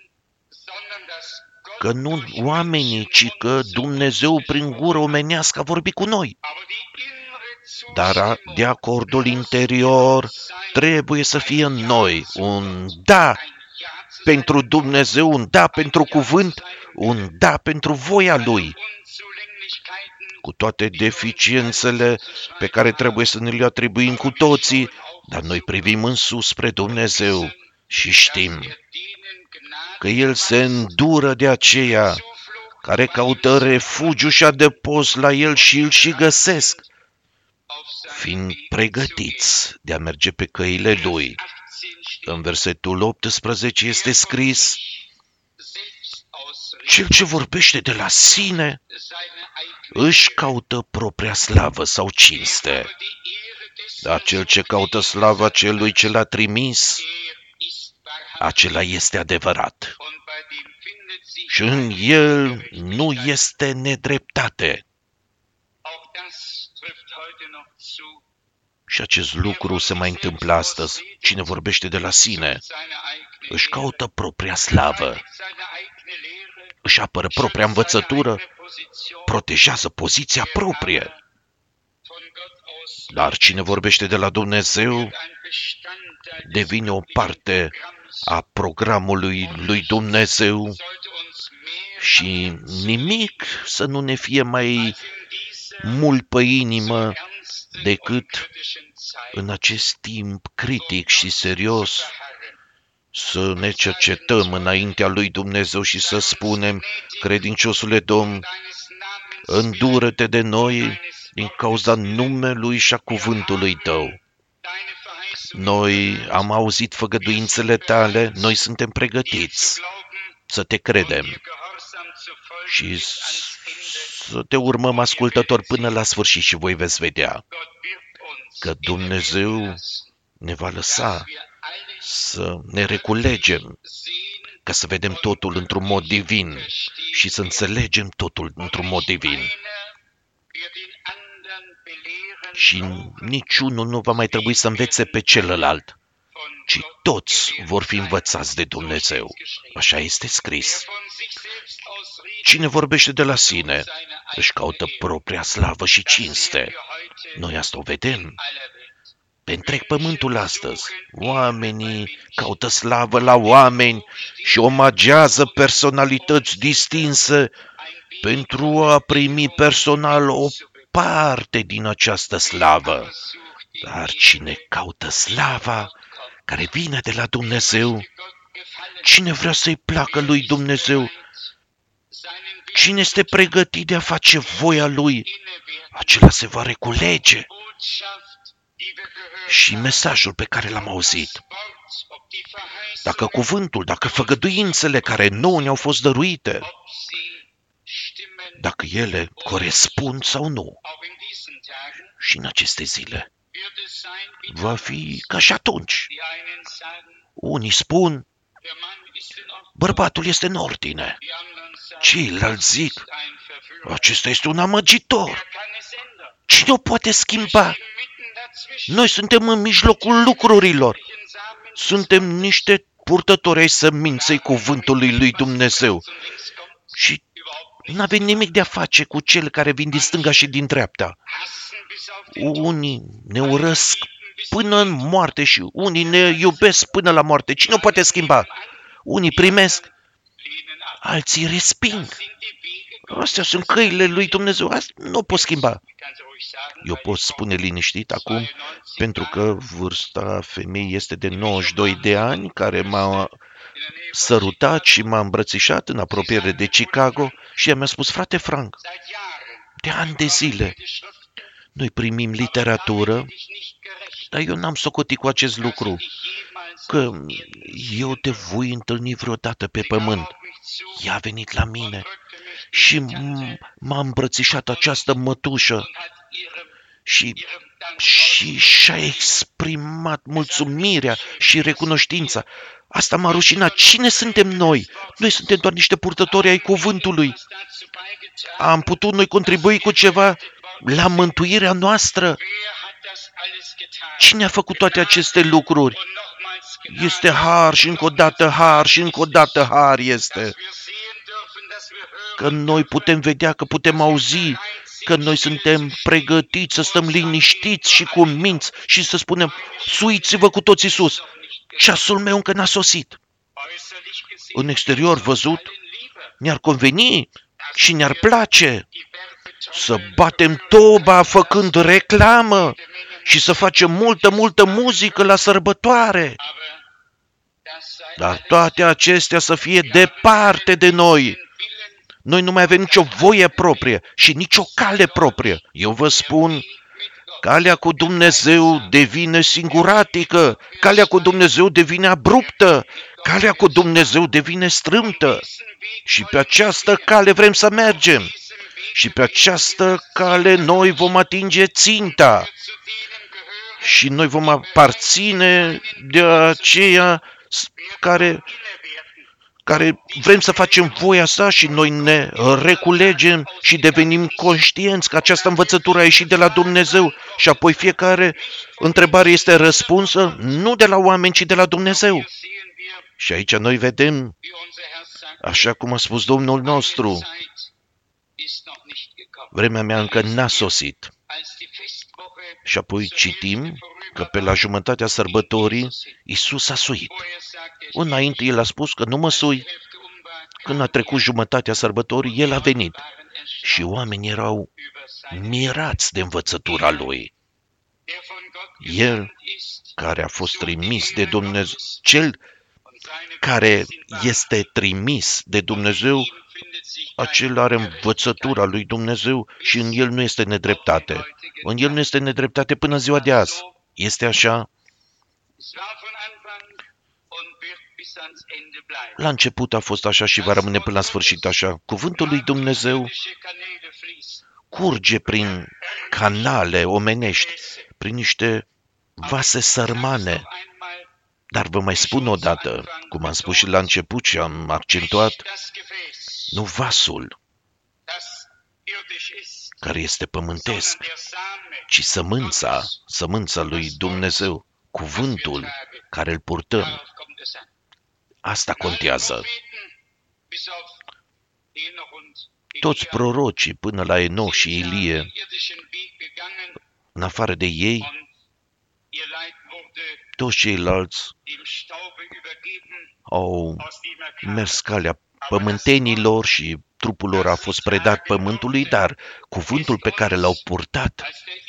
Că nu oamenii, ci că Dumnezeu prin gură omenească a vorbit cu noi. Dar de acordul interior trebuie să fie în noi un da pentru Dumnezeu, un da pentru cuvânt, un da pentru voia Lui. Cu toate deficiențele pe care trebuie să ne le atribuim cu toții, dar noi privim în sus spre Dumnezeu și știm că El se îndură de aceia care caută refugiu și adăpost la El și îl și găsesc, fiind pregătiți de a merge pe căile Lui. În versetul optsprezece este scris: cel ce vorbește de la sine își caută propria slavă sau cinste, dar cel ce caută slava celui ce l-a trimis, acela este adevărat. Și în el nu este nedreptate. Și acest lucru se mai întâmplă astăzi. Cine vorbește de la sine își caută propria slavă, își apără propria învățătură, protejează poziția proprie. Dar cine vorbește de la Dumnezeu devine o parte a programului lui Dumnezeu și nimic să nu ne fie mai mult pe inimă decât în acest timp critic și serios să ne cercetăm înaintea lui Dumnezeu și să spunem: credinciosule Domn, îndură-te de noi din cauza numelui și a cuvântului Tău. Noi am auzit făgăduințele Tale, noi suntem pregătiți să Te credem și să Te urmăm ascultător până la sfârșit și voi veți vedea că Dumnezeu ne va lăsa să ne reculegem, ca să vedem totul într-un mod divin și să înțelegem totul într-un mod divin. Și niciunul nu va mai trebui să învețe pe celălalt, ci toți vor fi învățați de Dumnezeu. Așa este scris. Cine vorbește de la sine își caută propria slavă și cinste. Noi asta o vedem pe întreg pământul astăzi. Oamenii caută slavă la oameni și omagează personalități distinse pentru a primi personal o parte din această slavă. Dar cine caută slava care vine de la Dumnezeu, cine vrea să-i placă lui Dumnezeu, cine este pregătit de a face voia Lui, acela se va reculege. Și mesajul pe care l-am auzit, dacă cuvântul, dacă făgăduințele care nouă ne-au fost dăruite, dacă ele corespund sau nu. Și în aceste zile va fi ca și atunci. Unii spun: bărbatul este în ordine. Ceilalți zic: acesta este un amăgitor. Cine o poate schimba? Noi suntem în mijlocul lucrurilor. Suntem niște purtători ai săminței cuvântului lui Dumnezeu. Și nu avem nimic de a face cu cel care vin din stânga și din dreapta. Unii ne urăsc până în moarte și unii ne iubesc până la moarte. Cine o poate schimba? Unii primesc, alții resping. Astea sunt căile lui Dumnezeu. Asta nu o pot schimba. Eu pot spune liniștit acum, pentru că vârsta femeii este de nouăzeci și doi de ani, care m-a sărutat și m-a îmbrățișat în apropiere de Chicago și ea mi-a spus: frate Frank, de ani de zile. Noi primim literatură, dar eu n-am socotit cu acest lucru, că eu te voi întâlni vreodată pe pământ. Ea a venit la mine și m-a îmbrățișat această mătușă și, și și-a exprimat mulțumirea și recunoștința. Asta m-a rușinat. Cine suntem noi? Noi suntem doar niște purtători ai cuvântului. Am putut noi contribui cu ceva la mântuirea noastră? Cine a făcut toate aceste lucruri? Este har și încă o dată har și încă o dată har este. Că noi putem vedea, că putem auzi, că noi suntem pregătiți să stăm liniștiți și cu minți și să spunem, suiți-vă cu toții sus. Ceasul meu încă n-a sosit. În exterior văzut, ne-ar conveni și ne-ar place să batem toba făcând reclamă și să facem multă, multă muzică la sărbătoare. Dar toate acestea să fie departe de noi. Noi nu mai avem nicio voie proprie și nicio cale proprie. Eu vă spun, calea cu Dumnezeu devine singuratică, calea cu Dumnezeu devine abruptă, calea cu Dumnezeu devine strâmtă. Și pe această cale vrem să mergem. Și pe această cale noi vom atinge ținta. Și noi vom aparține de aceea care, care vrem să facem voia sa și noi ne reculegem și devenim conștienți că această învățătură a ieșit de la Dumnezeu și apoi fiecare întrebare este răspunsă nu de la oameni, ci de la Dumnezeu. Și aici noi vedem, așa cum a spus Domnul nostru, vremea mea încă n-a sosit. Și apoi citim că pe la jumătatea sărbătorii Iisus a suit. Înainte El a spus că nu mă sui. Când a trecut jumătatea sărbătorii, El a venit. Și oamenii erau mirați de învățătura Lui. El care a fost trimis de Dumnezeu, Cel care este trimis de Dumnezeu, acela are învățătura lui Dumnezeu și în El nu este nedreptate. În El nu este nedreptate până ziua de azi. Este așa? La început a fost așa și va rămâne până la sfârșit așa. Cuvântul lui Dumnezeu curge prin canale omenești, prin niște vase sărmane. Dar vă mai spun o dată, cum am spus și la început și am accentuat, nu vasul care este pământesc, ci sămânța, sămânța lui Dumnezeu, cuvântul care îl purtăm. Asta contează. Toți prorocii până la Enoch și Ilie, în afară de ei, toți ceilalți au mers calea pământenilor și trupul lor a fost predat pământului, dar cuvântul pe care l-au purtat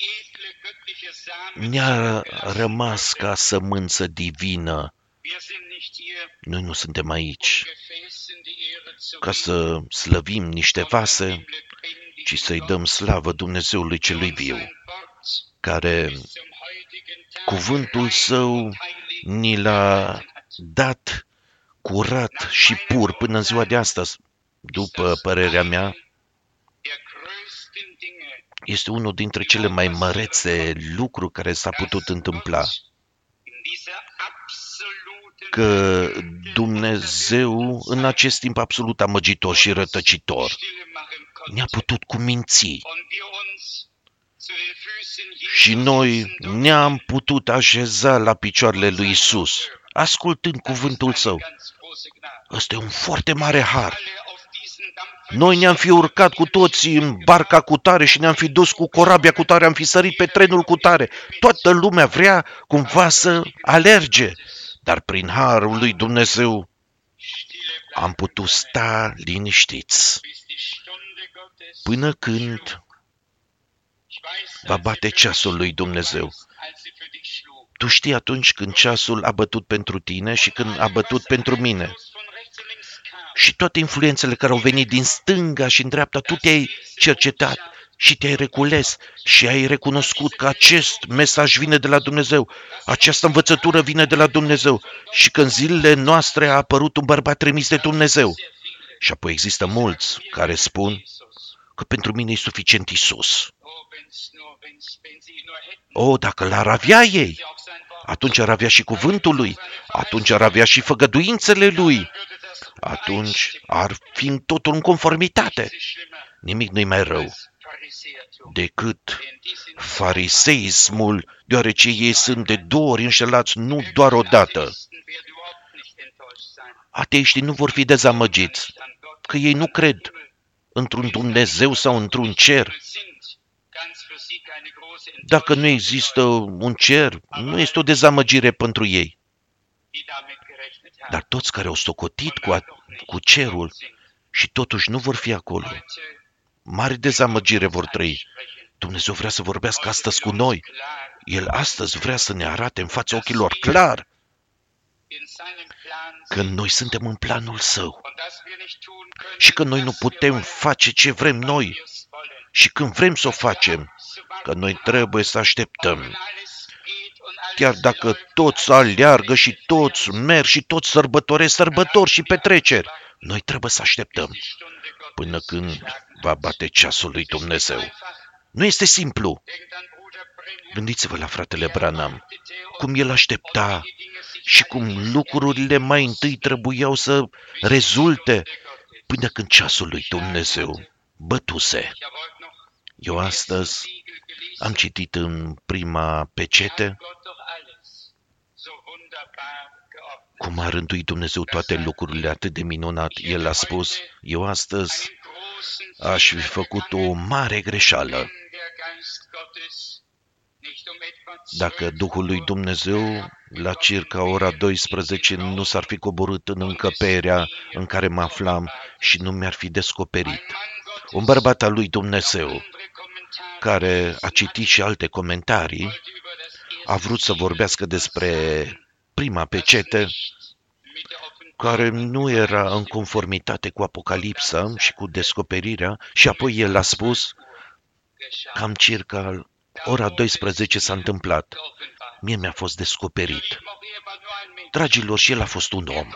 ne-a rămas ca sămânță divină. Noi nu suntem aici ca să slăvim niște vase, ci să-i dăm slavă Dumnezeului celui viu, care cuvântul său ni l-a dat curat și pur până în ziua de astăzi. După părerea mea, este unul dintre cele mai mărețe lucruri care s-a putut întâmpla. Că Dumnezeu, în acest timp absolut amăgitor și rătăcitor, ne-a putut cuminți. Și noi ne-am putut așeza la picioarele lui Iisus, ascultând cuvântul Său. Ăsta e un foarte mare har. Noi ne-am fi urcat cu toții în barca cu tare și ne-am fi dus cu corabia cu tare, am fi sărit pe trenul cu tare. Toată lumea vrea cumva să alerge, dar prin harul lui Dumnezeu am putut sta liniștiți până când va bate ceasul lui Dumnezeu. Tu știi atunci când ceasul a bătut pentru tine și când a bătut pentru mine. Și toate influențele care au venit din stânga și în dreapta, tu te-ai cercetat și te-ai recules și ai recunoscut că acest mesaj vine de la Dumnezeu, această învățătură vine de la Dumnezeu și că în zilele noastre a apărut un bărbat trimis de Dumnezeu. Și apoi există mulți care spun că pentru mine e suficient Isus. O, dacă l-ar avea ei, atunci ar avea și cuvântul lui, atunci ar avea și făgăduințele lui, atunci ar fi totul în conformitate. Nimic nu-i mai rău decât fariseismul, deoarece ei sunt de două ori înșelați, nu doar o dată. Ateiștii nu vor fi dezamăgiți, că ei nu cred într-un Dumnezeu sau într-un cer. Dacă nu există un cer, nu este o dezamăgire pentru ei. Dar toți care au socotit cu, a, cu cerul și totuși nu vor fi acolo, mare dezamăgire vor trăi. Dumnezeu vrea să vorbească astăzi cu noi. El astăzi vrea să ne arate în fața ochilor clar că noi suntem în planul Său și că noi nu putem face ce vrem noi și când vrem să o facem, că noi trebuie să așteptăm. Chiar dacă toți aleargă și toți merg și toți sărbătoresc sărbători și petreceri, noi trebuie să așteptăm până când va bate ceasul lui Dumnezeu. Nu este simplu. Gândiți-vă la fratele Branham, cum el aștepta și cum lucrurile mai întâi trebuiau să rezulte până când ceasul lui Dumnezeu bătuse. Eu astăzi am citit în prima pecete cum a rânduit Dumnezeu toate lucrurile atât de minunat. El a spus, eu astăzi aș fi făcut o mare greșeală dacă Duhul lui Dumnezeu la circa ora douăsprezece nu s-ar fi coborât în încăperea în care mă aflam și nu mi-ar fi descoperit. Un bărbat al lui Dumnezeu, care a citit și alte comentarii, a vrut să vorbească despre prima pecete, care nu era în conformitate cu Apocalipsa și cu descoperirea, și apoi el a spus, cam circa ora douăsprezece s-a întâmplat. Mie mi-a fost descoperit. Dragilor, și el a fost un om.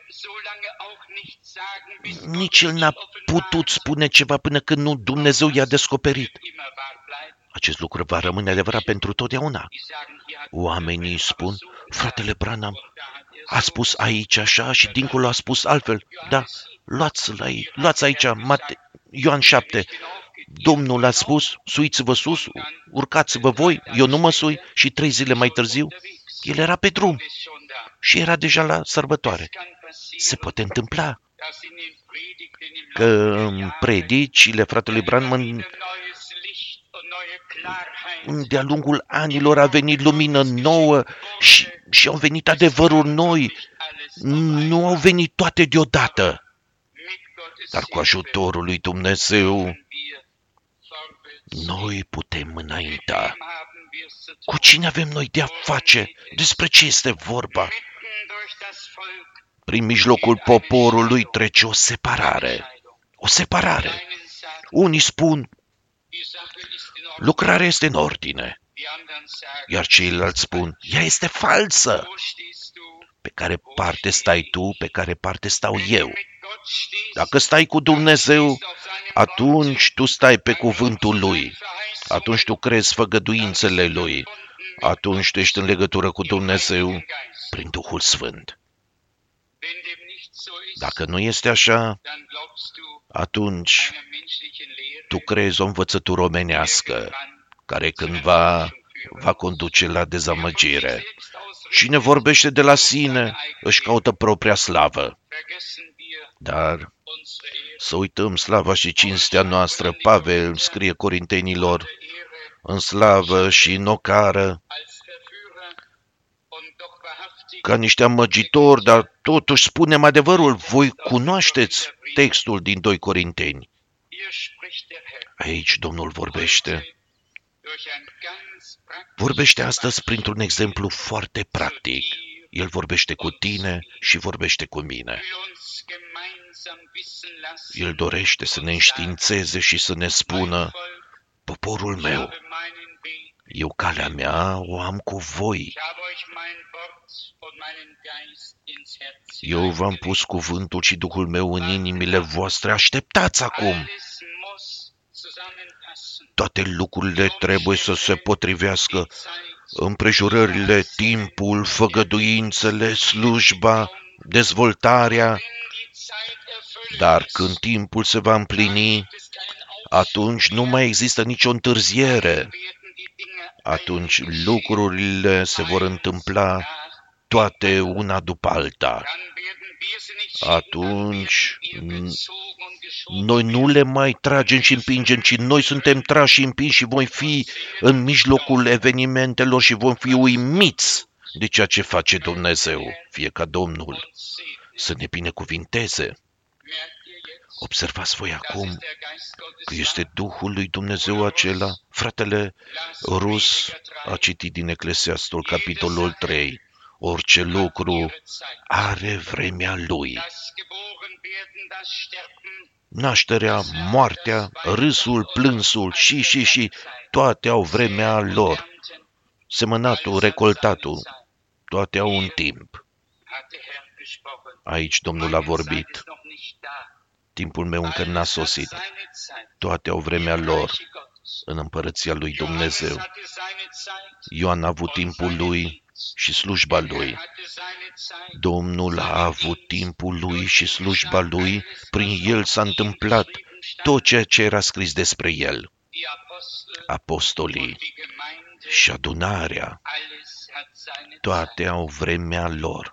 Nici el n-a putut spune ceva până când nu Dumnezeu i-a descoperit. Acest lucru va rămâne adevărat pentru totdeauna. Oamenii spun, fratele Branham a spus aici așa și dincolo a spus altfel. Da, luați-l aici, luați aici, Mate, Ioan șapte. Domnul a spus, suiți-vă sus, urcați-vă voi, eu nu mă sui, și trei zile mai târziu, el era pe drum și era deja la sărbătoare. Se poate întâmpla că în predicile fratelui Branham, de-a lungul anilor a venit lumină nouă și, și au venit adevăruri noi, nu au venit toate deodată, dar cu ajutorul lui Dumnezeu noi putem înainta. Cu cine avem noi de-a face? Despre ce este vorba? Prin mijlocul poporului trece o separare. O separare. Unii spun, lucrarea este în ordine, iar ceilalți spun, ea este falsă. Pe care parte stai tu, pe care parte stau eu? Dacă stai cu Dumnezeu, atunci tu stai pe cuvântul Lui, atunci tu crezi făgăduințele Lui, atunci tu ești în legătură cu Dumnezeu prin Duhul Sfânt. Dacă nu este așa, atunci tu crezi o învățătură omenească, care cândva va conduce la dezamăgire. Cine vorbește de la sine, își caută propria slavă. Dar să uităm slava și cinstea noastră. Pavel scrie Corintenilor, în slavă și în ocară, ca niște amăgitori, dar totuși spunem adevărul. Voi cunoașteți textul din doi Corinteni. Aici Domnul vorbește. Vorbește astăzi printr-un exemplu foarte practic. El vorbește cu tine și vorbește cu mine. El dorește să ne înștiințeze și să ne spună, poporul meu. Eu calea mea o am cu voi. Eu v-am pus cuvântul și Duhul meu în inimile voastre. Așteptați acum. Toate lucrurile trebuie să se potrivească. Împrejurările, timpul, făgăduințele, slujba, dezvoltarea. Dar când timpul se va împlini, atunci nu mai există nicio întârziere. Atunci lucrurile se vor întâmpla toate una după alta. Atunci noi nu le mai tragem și împingem, ci noi suntem trași și împinși și vom fi în mijlocul evenimentelor și vom fi uimiți de ceea ce face Dumnezeu. Fie ca Domnul să ne binecuvinteze. Observați voi acum că este Duhul lui Dumnezeu acela. Fratele Rus a citit din Eclesiastul, capitolul trei. Orice lucru are vremea lui. Nașterea, moartea, râsul, plânsul și, și, și, toate au vremea lor. Semănatul, recoltatul, toate au un timp. Aici Domnul a vorbit. Timpul meu încă n-a sosit. Toate au vremea lor în împărăția lui Dumnezeu. Ioan a avut timpul lui și slujba lui. Domnul a avut timpul lui și slujba lui. Prin el s-a întâmplat tot ceea ce era scris despre el. Apostolii și adunarea, toate au vremea lor.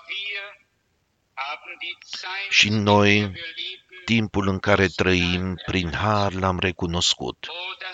Și noi, timpul în care trăim, prin har l-am recunoscut.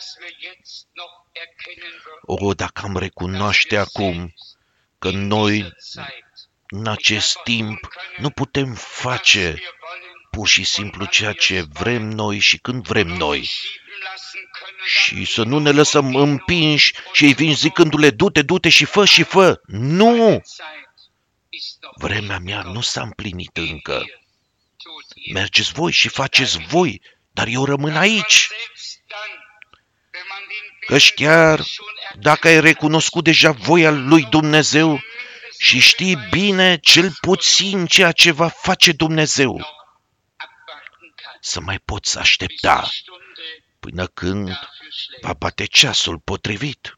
O, dacă am recunoaște acum că noi, în acest timp, nu putem face pur și simplu ceea ce vrem noi și când vrem noi. Și să nu ne lăsăm împinși și ei vin zicându-le, du-te, du-te și fă și fă. Nu! Vremea mea nu s-a împlinit încă. Mergeți voi și faceți voi, dar eu rămân aici. Căci chiar dacă ai recunoscut deja voia lui Dumnezeu și știi bine cel puțin ceea ce va face Dumnezeu, să mai poți aștepta până când va bate ceasul potrivit.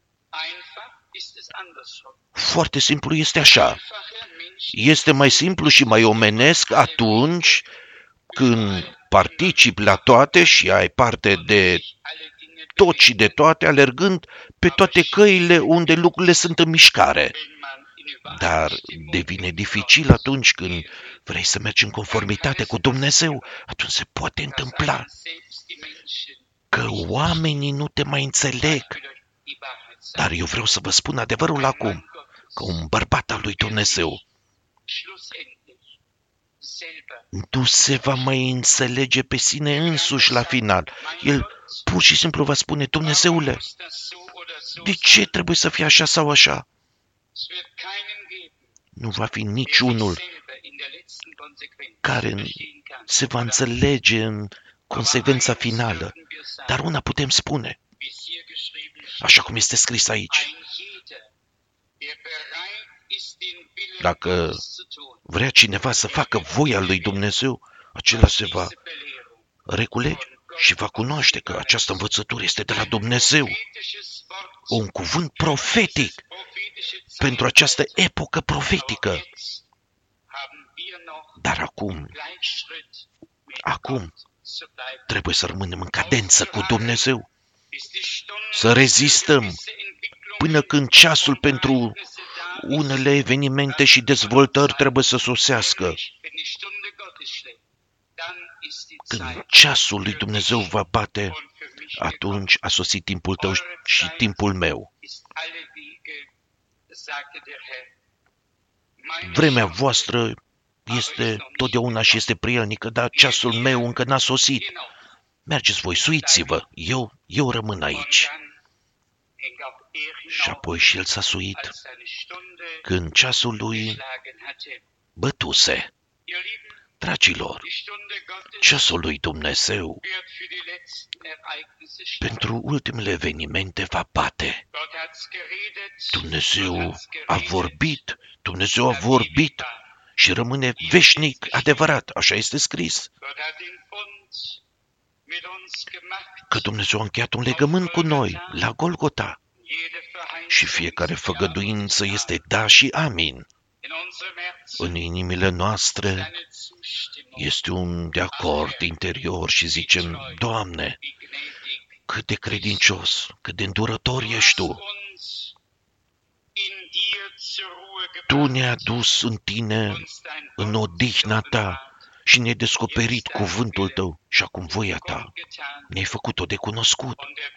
Foarte simplu este așa. Este mai simplu și mai omenesc atunci când participi la toate și ai parte de tot și de toate, alergând pe toate căile unde lucrurile sunt în mișcare. Dar devine dificil atunci când vrei să mergi în conformitate cu Dumnezeu. Atunci se poate întâmpla că oamenii nu te mai înțeleg. Dar eu vreau să vă spun adevărul acum, că un bărbat al lui Dumnezeu nu se va mai înțelege pe sine însuși la final. El pur și simplu va spune, Dumnezeule, de ce trebuie să fie așa sau așa? Nu va fi niciunul care se va înțelege în consecvența finală. Dar una putem spune, așa cum este scris aici. Dacă vrea cineva să facă voia lui Dumnezeu, acela se va reculege și va cunoaște că această învățătură este de la Dumnezeu. Un cuvânt profetic pentru această epocă profetică. Dar acum, acum, trebuie să rămânem în cadență cu Dumnezeu. Să rezistăm până când ceasul pentru unele evenimente și dezvoltări trebuie să sosească. Când ceasul lui Dumnezeu va bate, atunci a sosit timpul tău și timpul meu. Vremea voastră este totdeauna și este prielnică, dar ceasul meu încă n-a sosit. Mergeți voi, suiți-vă, eu, eu rămân aici. Și apoi și el s-a suit când ceasul lui bătuse. Dragilor, ceasul lui Dumnezeu pentru ultimele evenimente va bate. Dumnezeu a vorbit, Dumnezeu a vorbit și rămâne veșnic adevărat, așa este scris. Că Dumnezeu a încheiat un legământ cu noi la Golgota și fiecare făgăduință este da și amin. În inimile noastre este un de acord interior și zicem, Doamne, cât de credincios, cât de îndurător ești Tu. Tu ne-ai dus în Tine, în odihna Ta și ne-ai descoperit cuvântul Tău și acum voia Ta. Ne-ai făcut-o de cunoscut.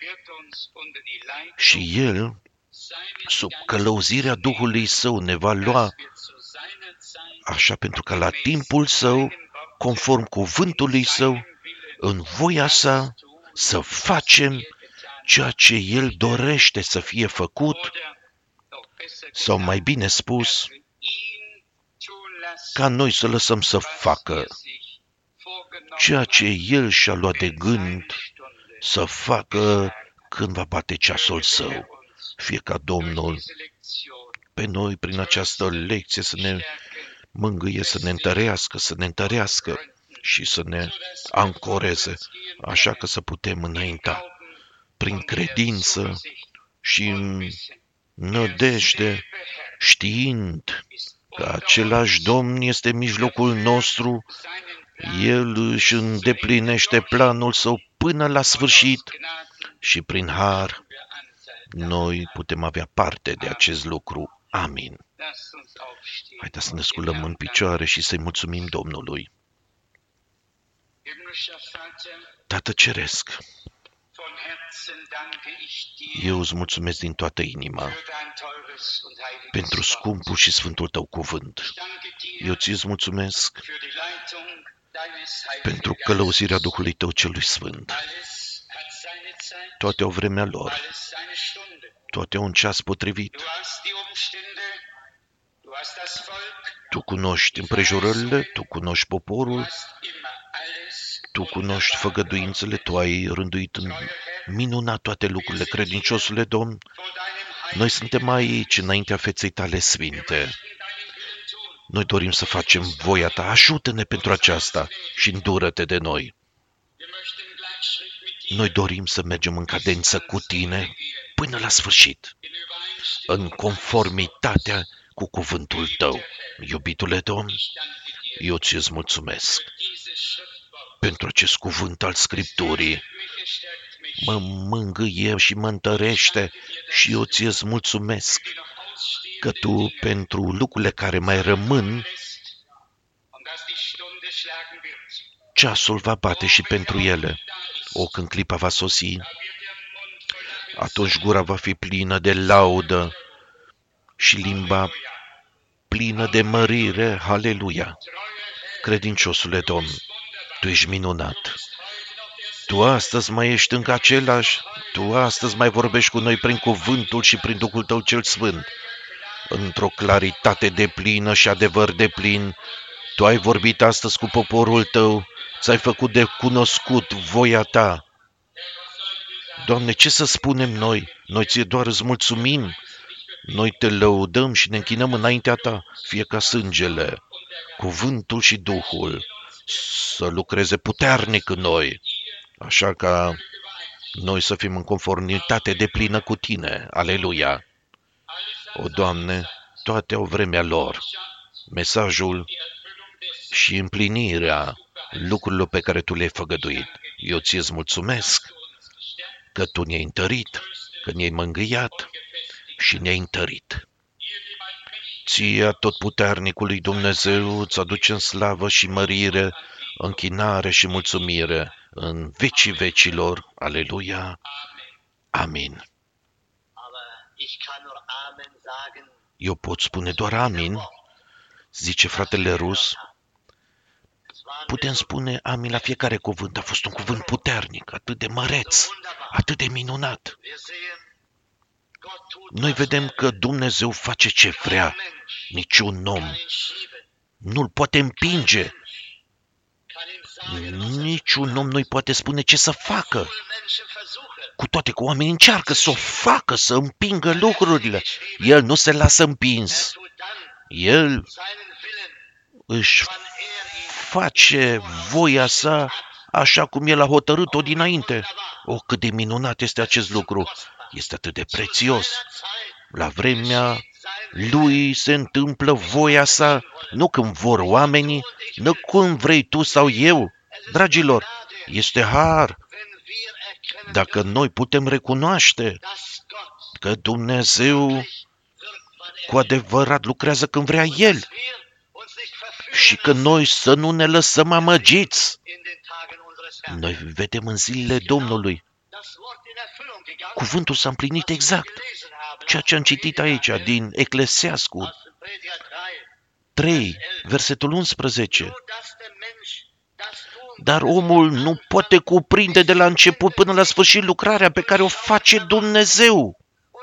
Și El, sub călăuzirea Duhului Său, ne va lua așa pentru că la timpul Său, conform cuvântului Său, în voia Sa, să facem ceea ce El dorește să fie făcut, sau mai bine spus, ca noi să lăsăm să facă ceea ce El și-a luat de gând să facă când va bate ceasul Său. Fie ca Domnul pe noi, prin această lecție, să ne mângâie, să ne întărească, să ne întărească și să ne ancoreze, așa că să putem înainta prin credință și în nădejde, știind că același Domn este în mijlocul nostru, El își îndeplinește planul Său până la sfârșit și prin har noi putem avea parte de acest lucru. Amin. Haideți să ne sculăm în picioare și să-i mulțumim Domnului. Tată Ceresc, eu îți mulțumesc din toată inima pentru scumpul și sfântul Tău cuvânt. Eu ți-ți mulțumesc pentru călăuzirea Duhului Tău celui Sfânt. Toate au vremea lor, toate au un ceas potrivit. Tu cunoști împrejurările, Tu cunoști poporul, Tu cunoști făgăduințele, Tu ai rânduit în minunat toate lucrurile, credinciosule Domn. Noi suntem aici, înaintea feței Tale sfinte. Noi dorim să facem voia Ta, ajută-ne pentru aceasta și îndură-Te de noi. Noi dorim să mergem în cadență cu Tine până la sfârșit, în conformitatea cu cuvântul Tău. Iubitule Domn, eu ți-ți mulțumesc pentru acest cuvânt al Scripturii. Mă mângâie și mă întărește și eu ți-ți mulțumesc că Tu, pentru lucrurile care mai rămân, ceasul va bate și pentru ele. O, când clipa va sosi, atunci gura va fi plină de laudă și limba plină de mărire. Haleluia! Credinciosule Domn, Tu ești minunat. Tu astăzi mai ești încă același, Tu astăzi mai vorbești cu noi prin cuvântul și prin Duhul Tău cel Sfânt. Într-o claritate deplină și adevăr deplin, Tu ai vorbit astăzi cu poporul Tău, ți-ai făcut de cunoscut voia Ta. Doamne, ce să spunem noi? Noi Ție doar îți mulțumim. Noi Te lăudăm și ne închinăm înaintea Ta, fie ca sângele, cuvântul și Duhul să lucreze puternic în noi, așa ca noi să fim în conformitate deplină cu Tine. Aleluia! O, Doamne, toate au vremea lor. Mesajul și împlinirea lucrurilor pe care Tu le-ai făgăduit. Eu Ție-ți mulțumesc că Tu ne-ai întărit, că ne-ai mângâiat și ne-ai întărit. Ție, Atotputernicului Dumnezeu, îți aducem slavă și mărire, închinare și mulțumire în vecii vecilor. Aleluia! Amin. Eu pot spune doar amin, zice fratele Rus. Putem spune amin la fiecare cuvânt. A fost un cuvânt puternic, atât de măreț, atât de minunat. Noi vedem că Dumnezeu face ce vrea. Niciun om nu-L poate împinge, Niciun om nu-i poate spune ce să facă. Cu toate că oamenii încearcă să o facă, să împingă lucrurile. El nu se lasă împins. El își face voia sa așa cum el a hotărât-o dinainte. O, cât de minunat este acest lucru! Este atât de prețios. La vremea lui se întâmplă voia sa, nu când vor oamenii, nu când vrei tu sau eu. Dragilor, este har. Dacă noi putem recunoaște că Dumnezeu cu adevărat lucrează când vrea El și că noi să nu ne lăsăm amăgiți, noi vedem în zilele Domnului. Cuvântul s-a împlinit exact. Ceea ce am citit aici din Eclesiastul trei, versetul unsprezece. Dar omul nu poate cuprinde de la început până la sfârșit lucrarea pe care o face Dumnezeu.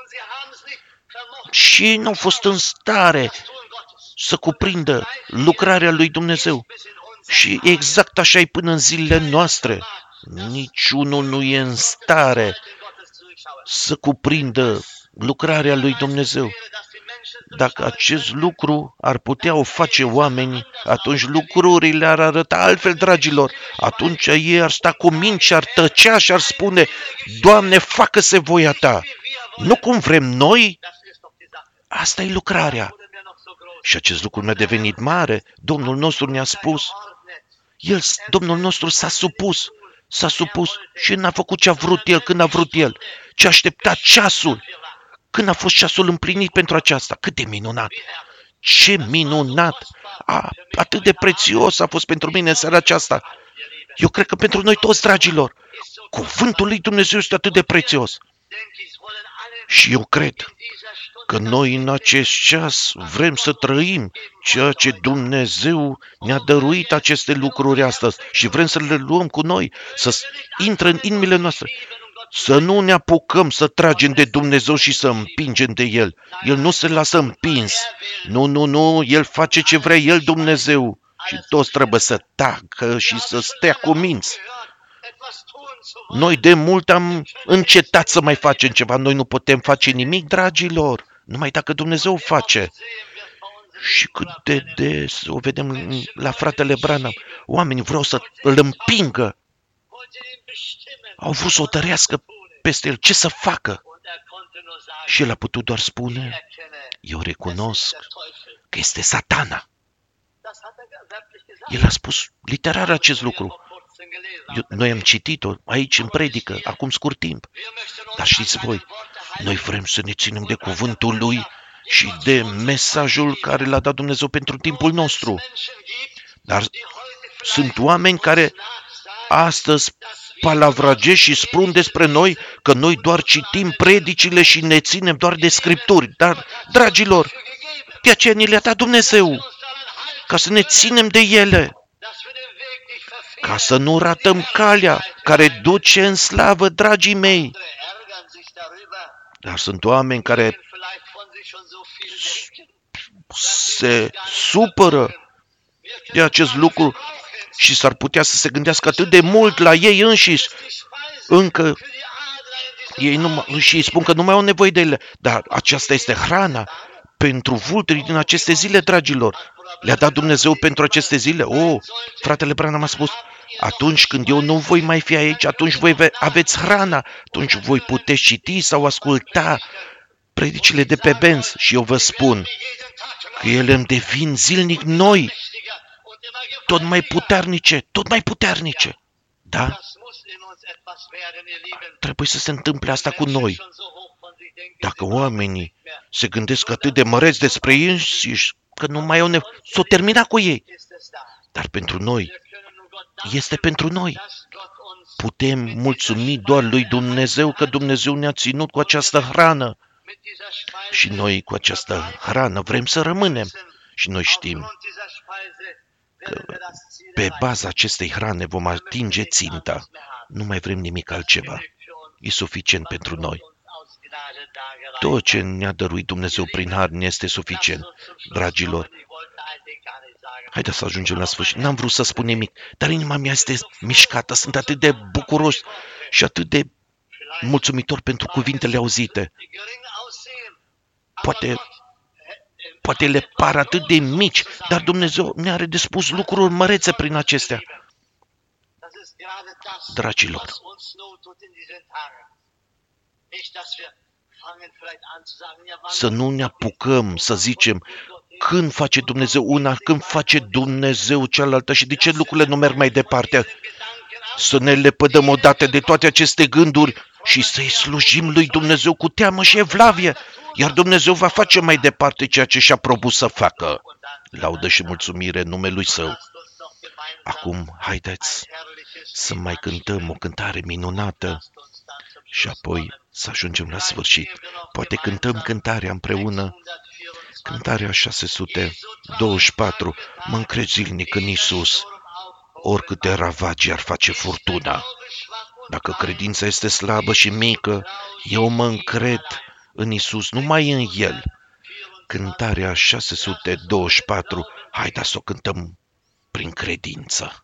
Și ei nu au fost în stare să cuprindă lucrarea lui Dumnezeu. Și exact așa e până în zilele noastre. Niciunul nu e în stare să cuprindă lucrarea lui Dumnezeu. Dacă acest lucru ar putea o face oamenii, atunci lucrurile ar arăta altfel, dragilor. Atunci ei ar sta cu minți și ar tăcea și ar spune: Doamne, facă-se voia Ta. Nu cum vrem noi. Asta e lucrarea. Și acest lucru mi-a devenit mare. Domnul nostru ne-a spus. El, Domnul nostru s-a supus. S-a supus și n-a făcut ce a vrut El când a vrut El. Ce a așteptat ceasul. Când a fost ceasul împlinit pentru aceasta? Cât de minunat! Ce minunat! A, atât de prețios a fost pentru mine în seara aceasta. Eu cred că pentru noi toți, dragilor, cuvântul lui Dumnezeu este atât de prețios. Și eu cred că noi în acest ceas vrem să trăim ceea ce Dumnezeu ne-a dăruit aceste lucruri astăzi și vrem să le luăm cu noi, să intre în inimile noastre. Să nu ne apucăm să tragem de Dumnezeu și să împingem de El. El nu se lasă împins. Nu, nu, nu, El face ce vrea El, Dumnezeu. Și toți trebuie să tacă și să stea cu minți. Noi de mult am încetat să mai facem ceva. Noi nu putem face nimic, dragilor. Numai dacă Dumnezeu face. Și cât de des o vedem la fratele Branham. Oamenii vreau să îl împingă. Au vrut să o tărească peste el. Ce să facă? Și el a putut doar spune: eu recunosc că este Satana. El a spus literar acest lucru. Eu, noi am citit-o aici în predică, acum scurt timp. Dar știți voi, noi vrem să ne ținem de cuvântul lui și de mesajul care l-a dat Dumnezeu pentru timpul nostru. Dar sunt oameni care astăzi palavragești și spun despre noi că noi doar citim predicile și ne ținem doar de scripturi. Dar, dragilor, de aceea ni le-a dat Dumnezeu, ca să ne ținem de ele, ca să nu ratăm calea care duce în slavă, dragii mei. Dar sunt oameni care se supără de acest lucru și s-ar putea să se gândească atât de mult la ei înșiși, încă ei nu, și îi spun că nu mai au nevoie de ele. Dar aceasta este hrana pentru vulturii din aceste zile, dragilor. Le-a dat Dumnezeu pentru aceste zile. Oh, fratele Branham a spus: atunci când eu nu voi mai fi aici, atunci voi aveți hrana, atunci voi puteți citi sau asculta predicile de pe benzi. Și eu vă spun că ele îmi devin zilnic noi, tot mai puternice, tot mai puternice. Da? Trebuie să se întâmple asta cu noi. Dacă oamenii se gândesc atât de măreți despre ei înșiși, că nu mai au nevoie, s-o termina cu ei. Dar pentru noi, este pentru noi. Putem mulțumi doar lui Dumnezeu că Dumnezeu ne-a ținut cu această hrană. Și noi cu această hrană vrem să rămânem. Și noi știm că pe baza acestei hrane vom atinge ținta. Nu mai vrem nimic altceva. E suficient pentru noi. Tot ce ne-a dăruit Dumnezeu prin har ne este suficient. Dragilor, Haideți să ajungem la sfârșit. N-am vrut să spun nimic, dar inima mea este mișcată. Sunt atât de bucuros și atât de mulțumitor pentru cuvintele auzite. Poate, poate le par atât de mici, dar Dumnezeu ne are de spus lucruri mărețe prin acestea. Dragilor, să nu ne apucăm să zicem când face Dumnezeu una, când face Dumnezeu cealaltă și de ce lucrurile nu merg mai departe. Să ne lepădăm odată de toate aceste gânduri și să-i slujim lui Dumnezeu cu teamă și evlavie, iar Dumnezeu va face mai departe ceea ce și-a propus să facă. Laudă și mulțumire numelui Său. Acum, haideți să mai cântăm o cântare minunată și apoi să ajungem la sfârșit. Poate cântăm cântarea împreună, cântarea șase sute douăzeci și patru, mă încred zilnic în Iisus, oricâte ravagii ar face furtuna. Dacă credința este slabă și mică, eu mă încred în Iisus, numai în El. Cântarea șase sute douăzeci și patru, haideți să o cântăm prin credință.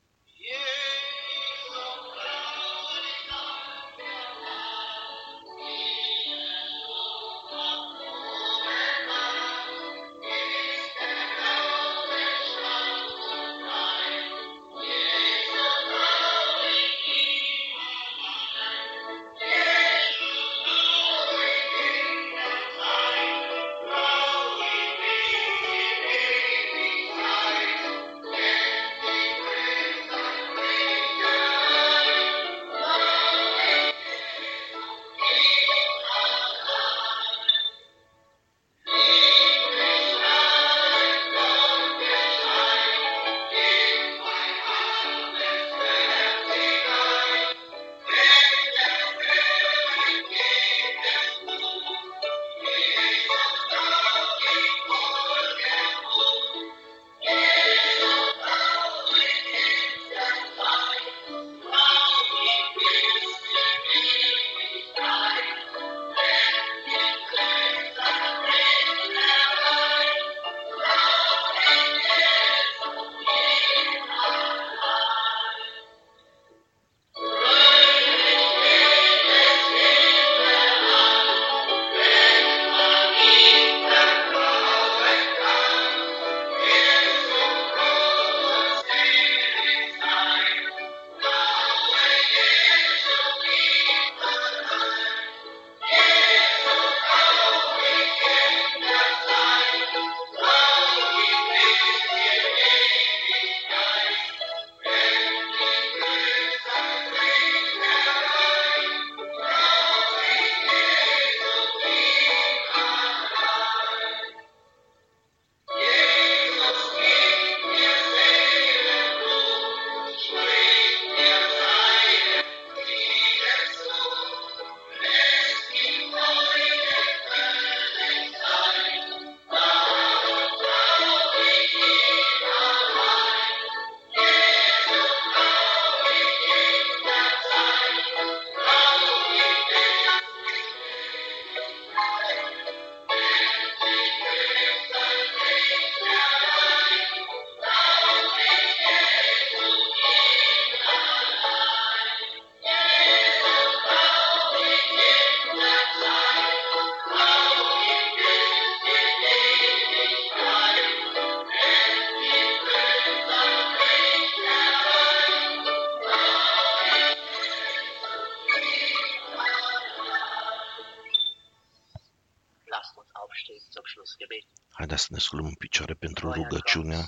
Haideți să ne sculăm în picioare pentru rugăciunea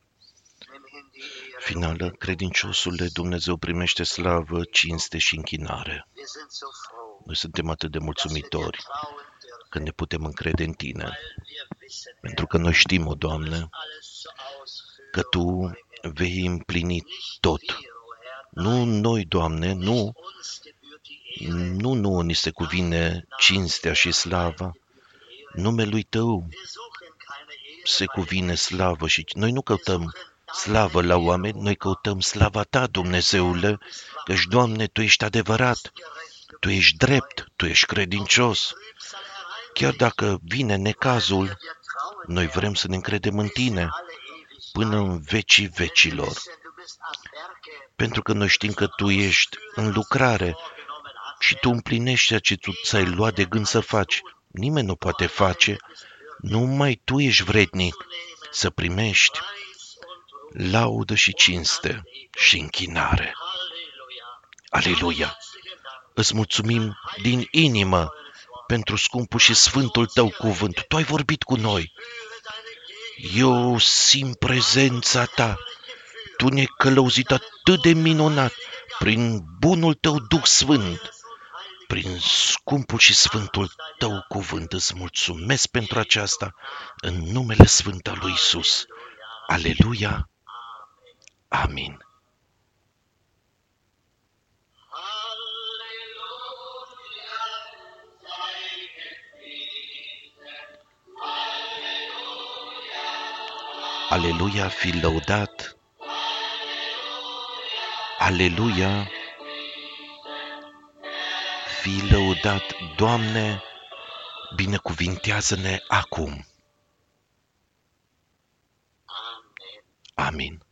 finală. Credinciosule, Dumnezeu primește slavă, cinste și închinare. Noi suntem atât de mulțumitori că ne putem încrede în Tine, pentru că noi știm, o Doamne, că Tu vei împlini tot. Nu noi, Doamne, nu, nu nouă ni se cuvine cinstea și slava, numelui Tău se cuvine slavă și noi nu căutăm slavă la oameni, noi căutăm slava Ta, Dumnezeule, căci, Doamne, Tu ești adevărat, Tu ești drept, Tu ești credincios. Chiar dacă vine necazul, noi vrem să ne încredem în Tine, până în vecii vecilor. Pentru că noi știm că Tu ești în lucrare și Tu împlinești ceea ce Tu ți-ai luat de gând să faci. Nimeni nu poate face, numai Tu ești vrednic să primești laudă și cinste și închinare. Aleluia! Îți mulțumim din inimă pentru scumpul și sfântul Tău cuvânt. Tu ai vorbit cu noi. Eu simt prezența Ta. Tu ne-ai călăuzit atât de minunat prin bunul Tău Duh Sfânt, prin scumpul și sfântul Tău cuvânt. Îți mulțumesc pentru aceasta în numele Sfânt al lui Iisus. Aleluia! Amin. Aleluia, fi lăudat. Aleluia, fi lăudat. Doamne, binecuvintează-ne acum. Amin.